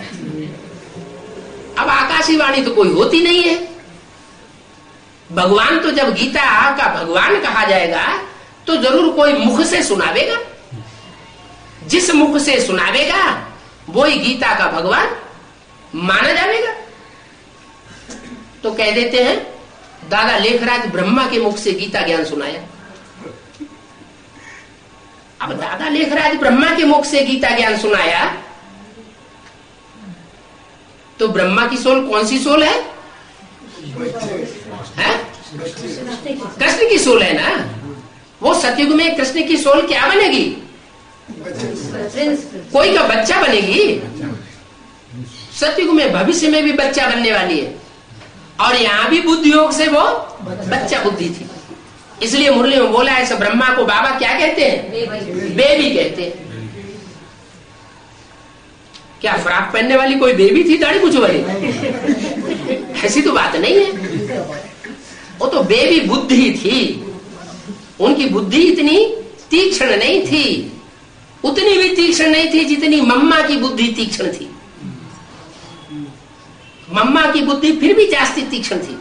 अब आकाशी वाणी तो कोई होती नहीं है। भगवान तो जब गीता का भगवान कहा जाएगा तो जरूर कोई मुख से सुनावेगा। जिस मुख से सुनावेगा वही गीता का भगवान माना जाएगा। तो कह देते हैं दादा लेखराज ब्रह्मा के मुख से गीता ज्ञान सुनाया। अब दादा लेखराज ब्रह्मा के मुख से गीता ज्ञान सुनाया तो ब्रह्मा की सोल कौन सी सोल है? कृष्ण की सोल है ना। वो सतयुग में कृष्ण की सोल क्या बनेगी? कोई का बच्चा बनेगी। सतयुग में भविष्य में भी बच्चा बनने वाली है, और यहाँ भी बुद्धि योग से वो बच्चा बुद्धि थी। इसलिए मुरली में बोला है, ब्रह्मा को बाबा क्या कहते हैं? बेबी कहते हैं। क्या फ्रॉक पहनने वाली कोई बेबी थी दाढ़ी मूंछ वाली? ऐसी तो बात नहीं है। वो तो बेबी बुद्धि थी। उनकी बुद्धि इतनी तीक्ष्ण नहीं थी, उतनी भी तीक्ष्ण नहीं थी जितनी मम्मा की बुद्धि तीक्ष्ण थी। मम्मा की बुद्धि फिर भी जास्ती तीक्ष्ण थी,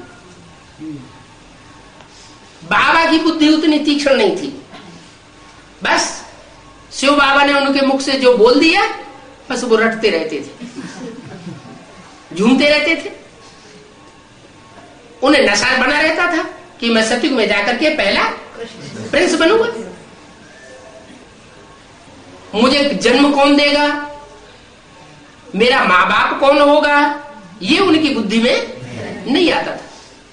बाबा की बुद्धि उतनी तीक्ष्ण नहीं थी। बस शिव बाबा ने उनके मुख से जो बोल दिया, बस वो रटते रहते थे। झूमते रहते थे, उन्हें नशा बना रहता था कि मैं सतयुग में जाकर के पहला प्रिंस बनूंगा, मुझे जन्म कौन देगा, मेरा माँ बाप कौन होगा, ये उनकी बुद्धि में नहीं आता था।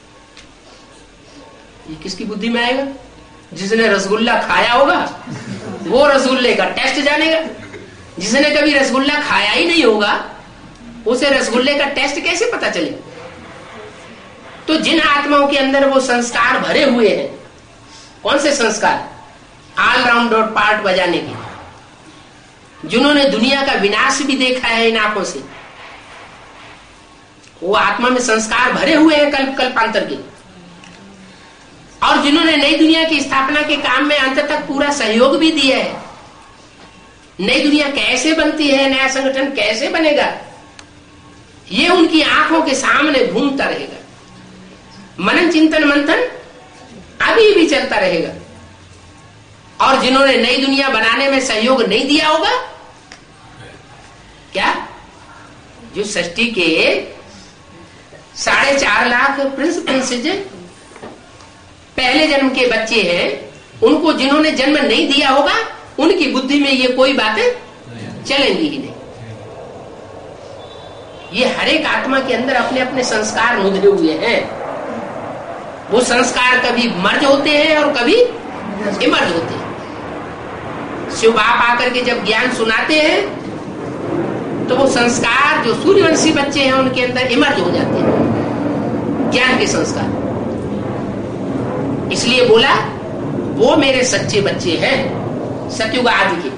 ये किसकी बुद्धि में आएगा? जिसने रसगुल्ला खाया होगा वो रसगुल्ले का टेस्ट जानेगा, जिसने कभी रसगुल्ला खाया ही नहीं होगा उसे रसगुल्ले का टेस्ट कैसे पता चले? तो जिन आत्माओं के अंदर वो संस्कार भरे हुए हैं, कौन से संस्कार? ऑलराउंडर पार्ट बजाने के, जिन्होंने दुनिया का विनाश भी देखा है इन आंखों से, वो आत्मा में संस्कार भरे हुए हैं कल्प कल्पांतर के, और जिन्होंने नई दुनिया की स्थापना के काम में अंत तक पूरा सहयोग भी दिया है। नई दुनिया कैसे बनती है, नया संगठन कैसे बनेगा, ये उनकी आंखों के सामने घूमता रहेगा। मनन चिंतन मंथन अभी भी चलता रहेगा। और जिन्होंने नई दुनिया बनाने में सहयोग नहीं दिया होगा, क्या जो सृष्टि के 4.5 लाख प्रिंस प्रिंसेज पहले जन्म के बच्चे हैं, उनको जिन्होंने जन्म नहीं दिया होगा उनकी बुद्धि में ये कोई बातें चलेंगी ही नहीं। ये हर एक आत्मा के अंदर अपने अपने संस्कार मुद्रे हुए हैं। वो संस्कार कभी मर्ज होते हैं और कभी इमर्ज होते हैं। शिव बाप आकर के जब ज्ञान सुनाते हैं तो वो संस्कार जो सूर्यवंशी बच्चे हैं उनके अंदर इमर्ज हो जाते हैं, ज्ञान के संस्कार। इसलिए बोला वो मेरे सच्चे बच्चे हैं सतयुग आदि के।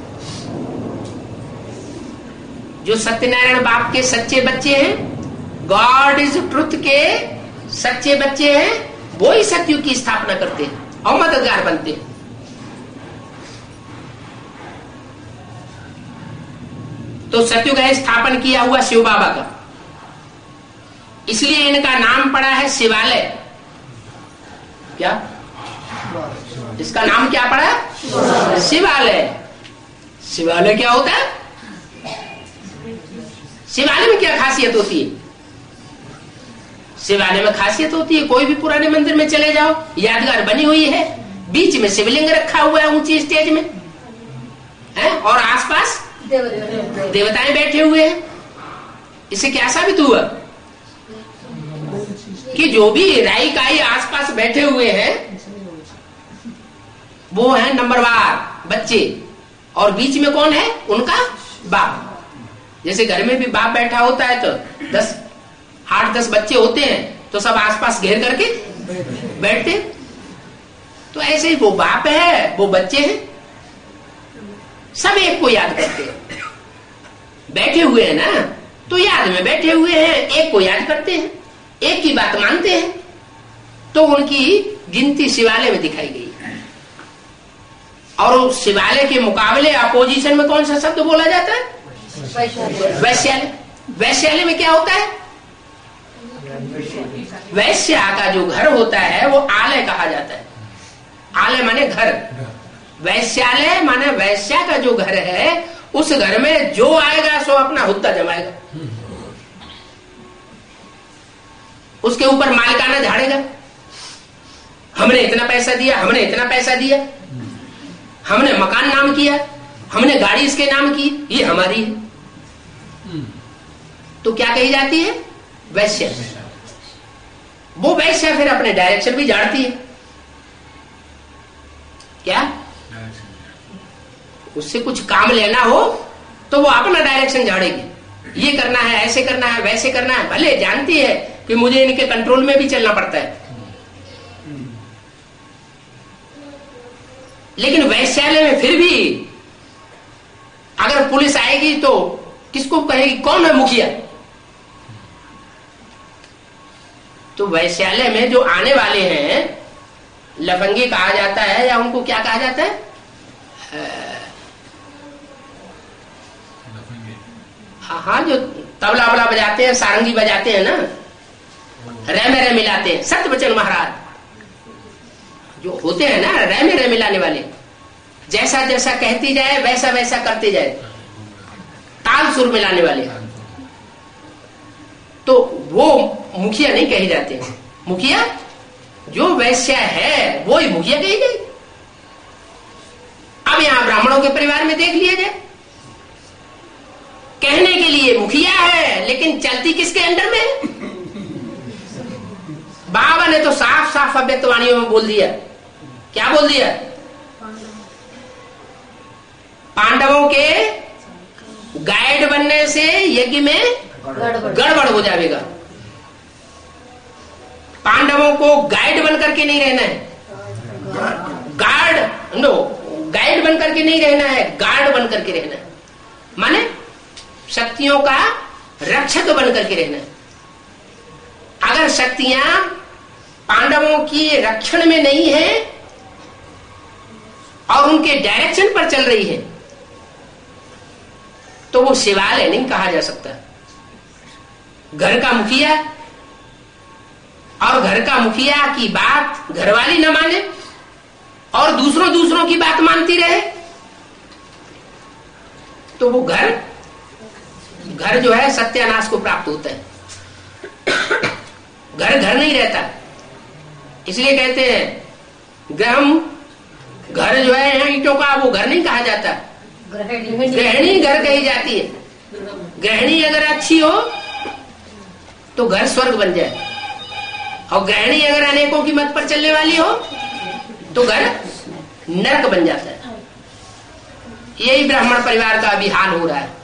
जो सत्यनारायण बाप के सच्चे बच्चे हैं, गॉड इज ट्रुथ के सच्चे बच्चे हैं, वो ही सतयुग की स्थापना करते हैं और मददगार बनते हैं। तो सतयुग है स्थापन किया हुआ शिव बाबा का, इसलिए इनका नाम पड़ा है शिवालय। क्या इसका नाम क्या पड़ा? शिवालय। शिवालय क्या होता है? शिवालय में क्या खासियत होती है? शिवालय में खासियत होती है, कोई भी पुराने मंदिर में चले जाओ, यादगार बनी हुई है, बीच में शिवलिंग रखा हुआ है ऊंची स्टेज में है, और आसपास देवताएं बैठे हुए हैं। इससे क्या साबित हुआ कि जो भी राई काई आसपास बैठे हुए हैं वो है नंबरवार बच्चे, और बीच में कौन है? उनका बाप। जैसे घर में भी बाप बैठा होता है तो 8-10 बच्चे होते हैं तो सब आसपास घेर करके बैठते, तो ऐसे ही वो बाप है, वो बच्चे हैं, सब एक को याद करते हैं। बैठे हुए हैं ना, तो याद में बैठे हुए हैं, एक को याद करते हैं, एक की बात मानते हैं, तो उनकी गिनती शिवालय में दिखाई गई। और शिवालय के मुकाबले अपोजिशन में कौन सा शब्द बोला जाता है? वैश्यालय। वैश्यालय में क्या होता है? वैश्या का जो घर होता है वो आलय कहा जाता है। आलय माने घर, वैश्यालय माने वैश्या का जो घर है, उस घर में जो आएगा सो अपना हुत्ता जमाएगा, उसके ऊपर मालिकाना झाड़ेगा। हमने इतना पैसा दिया, हमने इतना पैसा दिया, हमने मकान नाम किया, हमने गाड़ी इसके नाम की, ये हमारी है। तो क्या कही जाती है? वैश्या। वो वैश्या फिर अपने डायरेक्शन भी झाड़ती है। क्या उससे कुछ काम लेना हो तो वो अपना डायरेक्शन झाड़ेगी, ये करना है, ऐसे करना है, वैसे करना है। भले जानती है कि मुझे इनके कंट्रोल में भी चलना पड़ता है, लेकिन वैश्यालय में फिर भी अगर पुलिस आएगी तो किसको कहेगी? कौन है मुखिया? तो वैश्यालय में जो आने वाले हैं लफंगे कहा जाता है, या उनको क्या कहा जाता है? हाँ, जो तबला वबला बजाते हैं, सारंगी बजाते हैं ना, रे में रे मिलाते हैं, सत्यवचन महाराज जो होते हैं ना, रे में रे मिलाने वाले, जैसा जैसा कहती जाए वैसा वैसा करते जाए, ताल सुर मिलाने वाले। तो वो मुखिया नहीं कहे जाते हैं। मुखिया जो वैश्य है वो ही मुखिया कही जाएगी। अब यहां ब्राह्मणों के परिवार में देख लिया जाए, कहने के लिए मुखिया है लेकिन चलती किसके अंडर में है? बाबा ने तो साफ साफ अव्यक्त वाणियों में बोल दिया। क्या बोल दिया? पांडवों के गाइड बनने से यज्ञ में गड़बड़ हो जाएगा। पांडवों को गाइड बन करके नहीं रहना है, गाइड बन करके नहीं रहना है, गार्ड बन करके रहना है। माने शक्तियों का रक्षक बन करके रहना है। अगर शक्तियां पांडवों की रक्षण में नहीं है और उनके डायरेक्शन पर चल रही है तो वो शिवालय नहीं कहा जा सकता। घर का मुखिया और घर का मुखिया की बात घरवाली न माने और दूसरों की बात मानती रहे तो वो घर जो है सत्यानाश को प्राप्त होता है। घर नहीं रहता। इसलिए कहते हैं गृहम, घर जो है ईंटों का, वो घर नहीं कहा जाता, गृहिणी घर कही जाती है। गृहिणी अगर अच्छी हो तो घर स्वर्ग बन जाए और गृहिणी अगर अनेकों की मत पर चलने वाली हो तो घर नरक बन जाता है। यही ब्राह्मण परिवार का अभी हाल हो रहा है।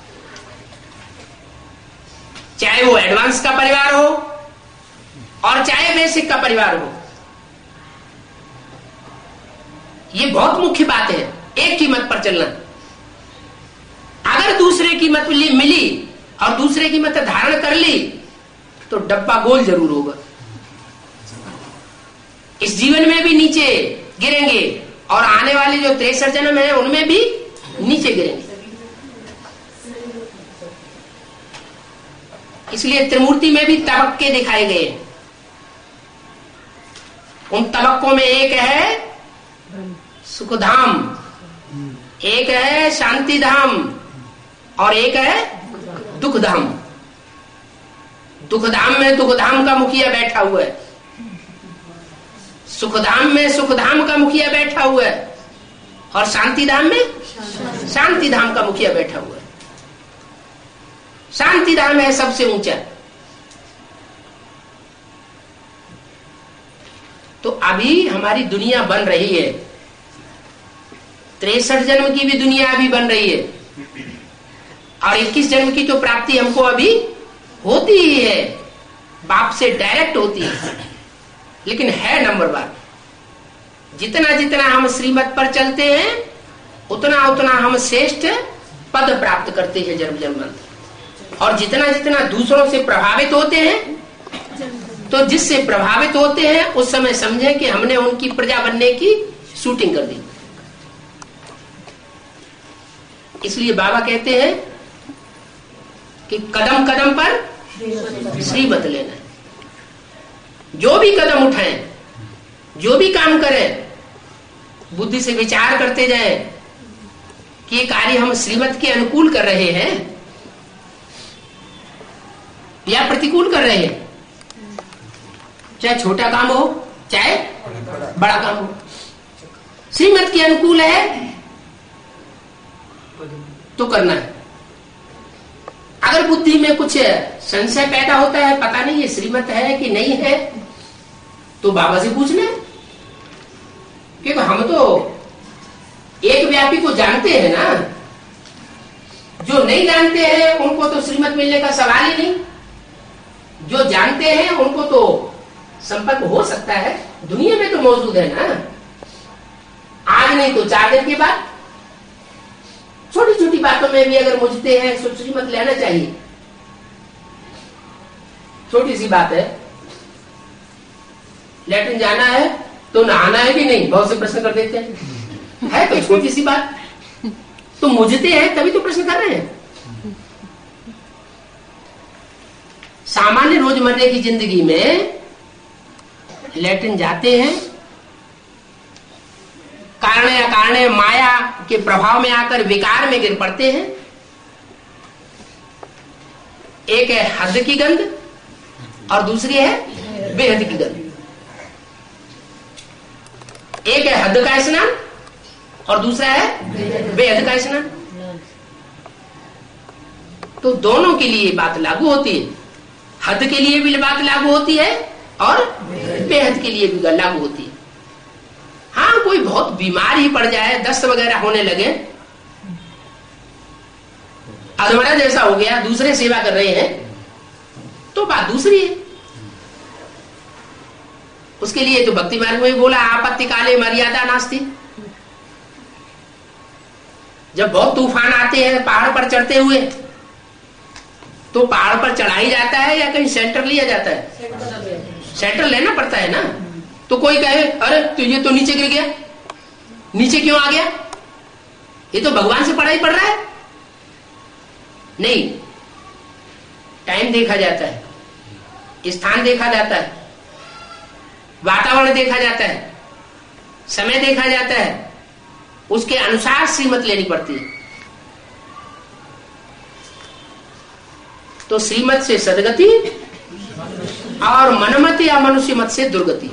चाहे वो एडवांस का परिवार हो और चाहे बेसिक का परिवार हो, ये बहुत मुख्य बात है। एक की मत पर चलना। अगर दूसरे की मत मिली और दूसरे की मत धारण कर ली तो डब्बा गोल जरूर होगा। इस जीवन में भी नीचे गिरेंगे और आने वाले जो 63 जन्म है उनमें भी नीचे गिरेंगे। इसलिए त्रिमूर्ति में भी तबक्के दिखाए गए हैं। उन तबक्कों में एक है सुखधाम, एक है शांतिधाम और एक है दुखधाम। दुखधाम में दुखधाम का मुखिया बैठा हुआ है, सुखधाम में सुखधाम का मुखिया बैठा हुआ है और शांतिधाम में शांतिधाम का मुखिया बैठा हुआ है। शांतिधाम है सबसे ऊंचा। तो अभी हमारी दुनिया बन रही है, 63 जन्म की भी दुनिया अभी बन रही है और 21 जन्म की तो प्राप्ति हमको अभी होती ही है, बाप से डायरेक्ट होती है। लेकिन है नंबर वन, जितना जितना हम श्रीमत पर चलते हैं उतना उतना हम श्रेष्ठ पद प्राप्त करते हैं जन्म जन्मांतर। और जितना जितना दूसरों से प्रभावित होते हैं तो जिससे प्रभावित होते हैं उस समय समझें कि हमने उनकी प्रजा बनने की शूटिंग कर दी। इसलिए बाबा कहते हैं कि कदम कदम पर श्रीमत लेना है। जो भी कदम उठाएं, जो भी काम करें, बुद्धि से विचार करते जाएं कि ये कार्य हम श्रीमत के अनुकूल कर रहे हैं या प्रतिकूल कर रहे हैं। चाहे छोटा काम हो चाहे बड़ा काम हो, श्रीमत के अनुकूल है तो करना है। अगर बुद्धि में कुछ संशय पैदा होता है, पता नहीं ये श्रीमत है कि नहीं है, तो बाबा से पूछना है। क्योंकि हम तो एक व्यापी को जानते हैं ना, जो नहीं जानते हैं उनको तो श्रीमत मिलने का सवाल ही नहीं। जो जानते हैं उनको तो संपर्क हो सकता है, दुनिया में तो मौजूद है ना। आज नहीं तो 4 दिन के बाद छोटी छोटी बातों में भी अगर मुझते हैं तो श्रीमत लेना चाहिए। छोटी सी बात है, लैट्रिन जाना है तो नहाना है कि नहीं, बहुत से प्रश्न कर देते हैं। है तो छोटी सी बात, तो मुझते हैं तभी तो प्रश्न कर रहे हैं। सामान्य रोजमर्रे की जिंदगी में लैट्रिन जाते हैं, कारण या कारण माया के प्रभाव में आकर विकार में गिर पड़ते हैं। एक है हद की गंध और दूसरी है बेहद की गंध। एक है हद का स्नान और दूसरा है बेहद का स्नान। तो दोनों के लिए बात लागू होती है, हद के लिए भी बात लागू होती है और बेहद के लिए भी लागू होती है। हाँ, कोई बहुत बीमार ही पड़ जाए, दस्त वगैरह होने लगे, अधमरा जैसा हो गया, दूसरे सेवा कर रहे हैं, तो बात दूसरी है। उसके लिए तो भक्ति मार्ग में बोला आपत्ति काले मर्यादा नास्ति। जब बहुत तूफान आते हैं पहाड़ पर चढ़ते हुए, तो पहाड़ पर चढ़ाई जाता है या कहीं सेंटर लिया जाता है? सेंटर लेना पड़ता है ना। तो कोई कहे अरे तो ये तो नीचे गिर गया, नीचे क्यों आ गया, ये तो भगवान से पढ़ाई पढ़ रहा है। नहीं, टाइम देखा जाता है, स्थान देखा जाता है, वातावरण देखा जाता है, समय देखा जाता है, उसके अनुसार श्रीमत लेनी पड़ती है। तो श्रीमत से सदगति और मनमत या मनुष्य मत से दुर्गति।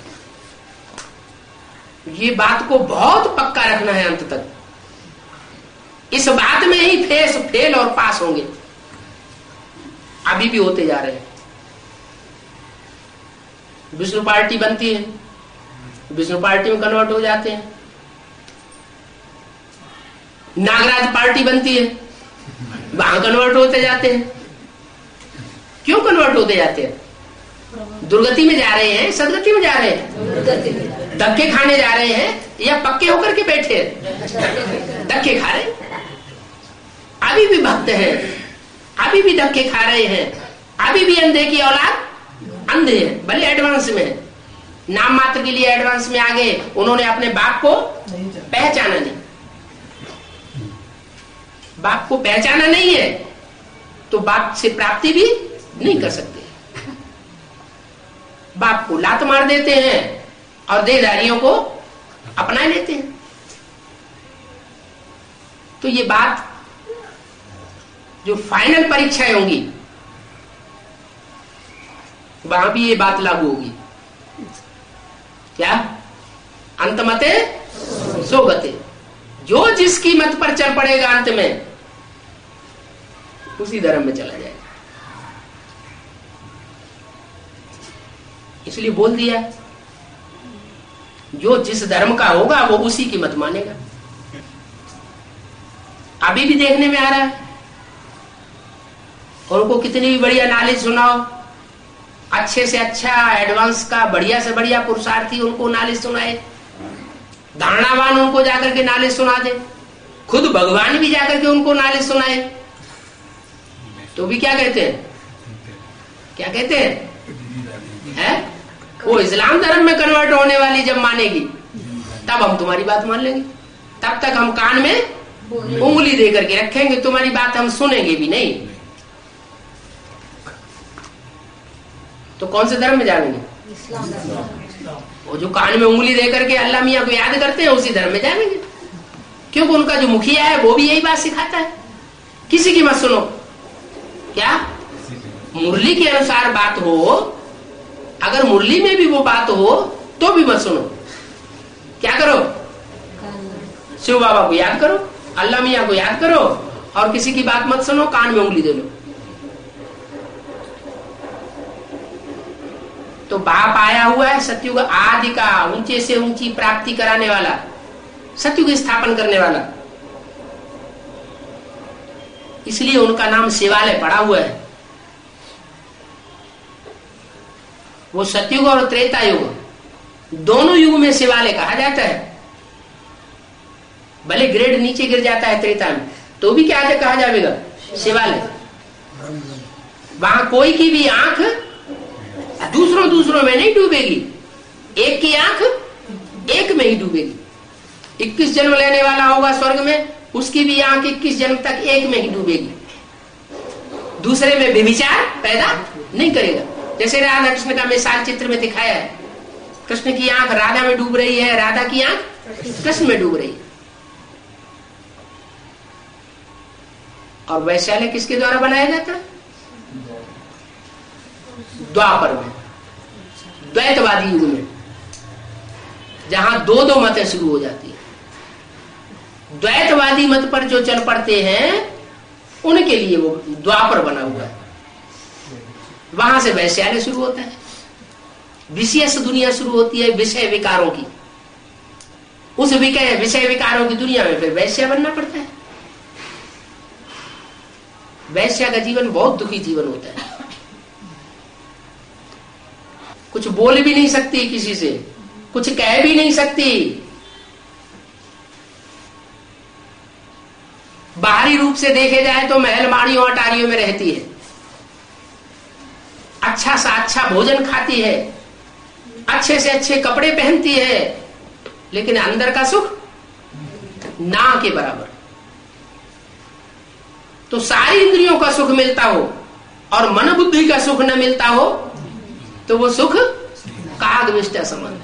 ये बात को बहुत पक्का रखना है अंत तक। इस बात में ही फेल और पास होंगे, अभी भी होते जा रहे हैं। विष्णु पार्टी बनती है, विष्णु पार्टी में कन्वर्ट हो जाते हैं। नागराज पार्टी बनती है, वहां कन्वर्ट होते जाते हैं। क्यों कन्वर्ट होते जाते हैं? दुर्गति में जा रहे हैं, सदगति में जा रहे हैं, धक्के खाने जा रहे हैं या पक्के होकर के बैठे हैं? धक्के खा रहे हैं। अभी भी भक्त हैं, अभी भी धक्के खा रहे हैं, अभी भी अंधे की औलाद अंधे हैं, भले एडवांस में, नाम मात्र के लिए एडवांस में आ गए, उन्होंने अपने बाप को पहचाना नहीं। बाप को पहचाना नहीं है तो बाप से प्राप्ति भी नहीं कर सकते। बाप को लात मार देते हैं और देहधारियों को अपना लेते हैं। तो ये बात जो फाइनल परीक्षाएं होंगी वहां भी ये बात लागू होगी। क्या? अंतमते सोगते। जो जिसकी मत पर चल पड़ेगा अंत में उसी धर्म में चला जाएगा। इसलिए बोल दिया जो जिस धर्म का होगा वो उसी की मत मानेगा। अभी भी देखने में आ रहा है। और उनको कितनी भी बढ़िया नॉलेज सुनाओ, अच्छे से अच्छा एडवांस का बढ़िया से बढ़िया पुरुषार्थी उनको नॉलेज सुनाए, धारणावान उनको जाकर के नॉलेज सुना दे, खुद भगवान भी जाकर के उनको नॉलेज सुनाए, तो भी क्या कहते हैं? क्या कहते हैं? है? वो इस्लाम धर्म में कन्वर्ट होने वाली जब मानेगी तब हम तुम्हारी बात मान लेंगे। तब तक हम कान में उंगली दे करके रखेंगे, तुम्हारी बात हम सुनेंगे भी नहीं। तो कौन से धर्म में जाएंगे? वो जो कान में उंगली दे करके अल्लाह मियाँ को याद करते हैं उसी धर्म में जाएंगे, क्योंकि उनका जो मुखिया है वो भी यही बात सिखाता है, किसी की मत सुनो। क्या? मुरली के अनुसार बात हो, अगर मुरली में भी वो बात हो तो भी मत सुनो। क्या करो? शिव बाबा को याद करो, अल्लाह मियाँ को याद करो और किसी की बात मत सुनो, कान में उंगली दे लो। तो बाप आया हुआ है सतयुग आदि का, ऊंचे से ऊंची प्राप्ति कराने वाला, सतयुग स्थापन करने वाला। इसलिए उनका नाम शिवालय पड़ा हुआ है। वो सतयुग और त्रेता युग दोनों युग में शिवालय कहा जाता है। भले ग्रेड नीचे गिर जाता है त्रेता में तो भी क्या कहा जाएगा? शिवालय। वहां कोई की भी आंख दूसरों में नहीं डूबेगी, एक की आंख एक में ही डूबेगी। 21 जन्म लेने वाला होगा स्वर्ग में, उसकी भी आंख 21 जन्म तक एक में ही डूबेगी, दूसरे में व्यभिचार पैदा नहीं करेगा। जैसे राधा कृष्ण का मिसाल चित्र में दिखाया है, कृष्ण की आंख राधा में डूब रही है, राधा की आंख कृष्ण में डूब रही है। और वैशाल्य किसके द्वारा बनाया जाता है? द्वापर में, द्वैतवादी युग में, जहां दो दो मतें शुरू हो जाती है। द्वैतवादी मत पर जो चल पड़ते हैं उनके लिए वो द्वापर बना हुआ है। वहां से वैश्यालय शुरू होता है, विशेष दुनिया शुरू होती है विषय विकारों की। उस विषय विकारों की दुनिया में फिर वैश्या बनना पड़ता है। वैश्या का जीवन बहुत दुखी जीवन होता है, कुछ बोल भी नहीं सकती किसी से, कुछ कह भी नहीं सकती। बाहरी रूप से देखे जाए तो महल माड़ियों अटारियों में रहती है, अच्छा सा अच्छा भोजन खाती है, अच्छे से अच्छे कपड़े पहनती है, लेकिन अंदर का सुख ना के बराबर। तो सारी इंद्रियों का सुख मिलता हो और मन बुद्धि का सुख न मिलता हो तो वो सुख कागविष्ट संबंध।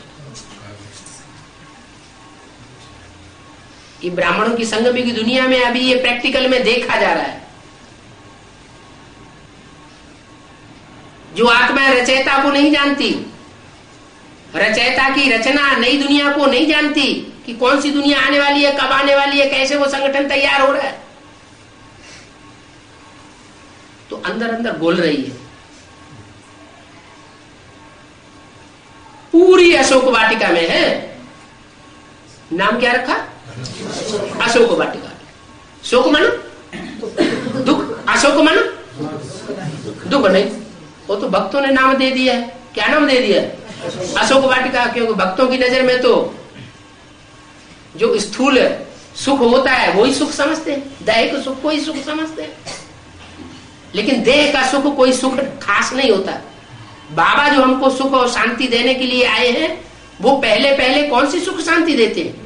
ये ब्राह्मणों की संगमी की दुनिया में अभी ये प्रैक्टिकल में देखा जा रहा है। जो आत्मा रचयिता को नहीं जानती, रचयिता की रचना नई दुनिया को नहीं जानती कि कौन सी दुनिया आने वाली है, कब आने वाली है, कैसे वो संगठन तैयार हो रहा है, तो अंदर अंदर बोल रही है। पूरी अशोक वाटिका में है, नाम क्या रखा? अशोक वाटिका। शोक मानो दुख, अशोक मानो दुख नहीं। वो तो भक्तों ने नाम दे दिया है। क्या नाम दे दिया है? अशोक वाटिका। क्योंकि भक्तों की नजर में तो जो स्थूल सुख होता है वही सुख समझते हैं, दैहिक सुख को ही सुख समझते हैं, लेकिन देह का सुख कोई सुख खास नहीं होता। बाबा जो हमको सुख और शांति देने के लिए आए हैं वो पहले पहले कौन सी सुख शांति देते हैं?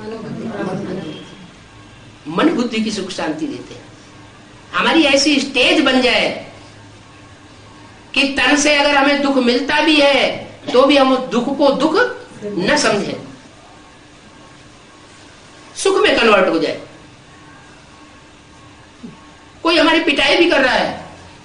मन बुद्धि की सुख शांति देते हैं। हमारी ऐसी स्टेज बन जाए कि तन से अगर हमें दुख मिलता भी है तो भी हम उस दुख को दुख न समझें, सुख में कन्वर्ट हो जाए। कोई हमारी पिटाई भी कर रहा है,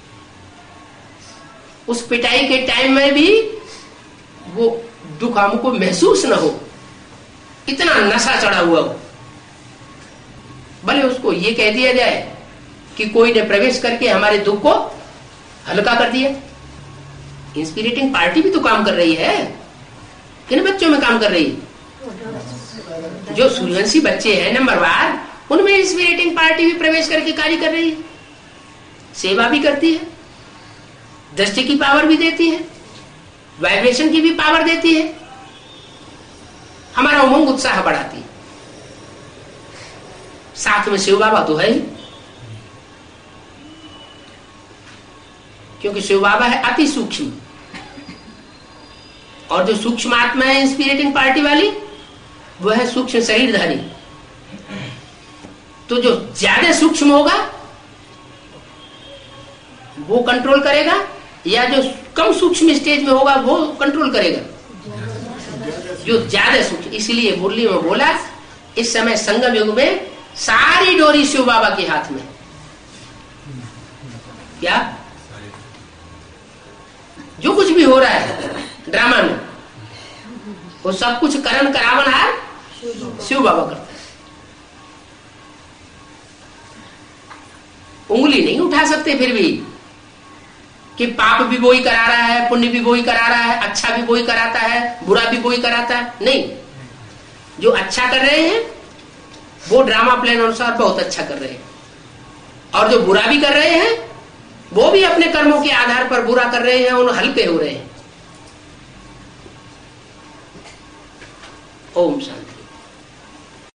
उस पिटाई के टाइम में भी वो दुख हमको महसूस न हो, इतना नशा चढ़ा हुआ हो। भले उसको ये कह दिया जाए कि कोई ने प्रवेश करके हमारे दुख को हल्का कर दिया। इंस्पिरेटिंग पार्टी भी तो काम कर रही है। किन बच्चों में काम कर रही है? जो सूर्यवंशी बच्चे हैं नंबरवार, उनमें इंस्पिरेटिंग पार्टी भी प्रवेश करके कार्य कर रही है, सेवा भी करती है, दृष्टि की पावर भी देती है, वाइब्रेशन की भी पावर देती है, हमारा उमंग उत्साह बढ़ाती है। साथ में शिव बाबा तो है ही, क्योंकि शिव बाबा है अति सूक्ष्म, और जो सूक्ष्म आत्मा है इंस्पिरेटिंग पार्टी वाली वो है सूक्ष्म शरीरधारी। तो जो ज्यादा सूक्ष्म होगा वो कंट्रोल करेगा, या जो कम सूक्ष्म स्टेज में होगा वो कंट्रोल करेगा? जो ज्यादा सूक्ष्म। इसलिए मुरली में बोला इस समय संगम युग में सारी डोरी शिव बाबा के हाथ में। क्या जो कुछ भी हो रहा है ड्रामा में, वो सब कुछ करण करावनहार शिव बाबा करता है। उंगली नहीं उठा सकते फिर भी कि पाप भी वही करा रहा है, पुण्य भी वही करा रहा है, अच्छा भी वही कराता है, बुरा भी वही कराता है। नहीं, जो अच्छा कर रहे हैं वो ड्रामा प्लान अनुसार बहुत अच्छा कर रहे हैं, और जो बुरा भी कर रहे हैं वो भी अपने कर्मों के आधार पर बुरा कर रहे हैं, उन हल्के हो रहे हैं। ओम शांति।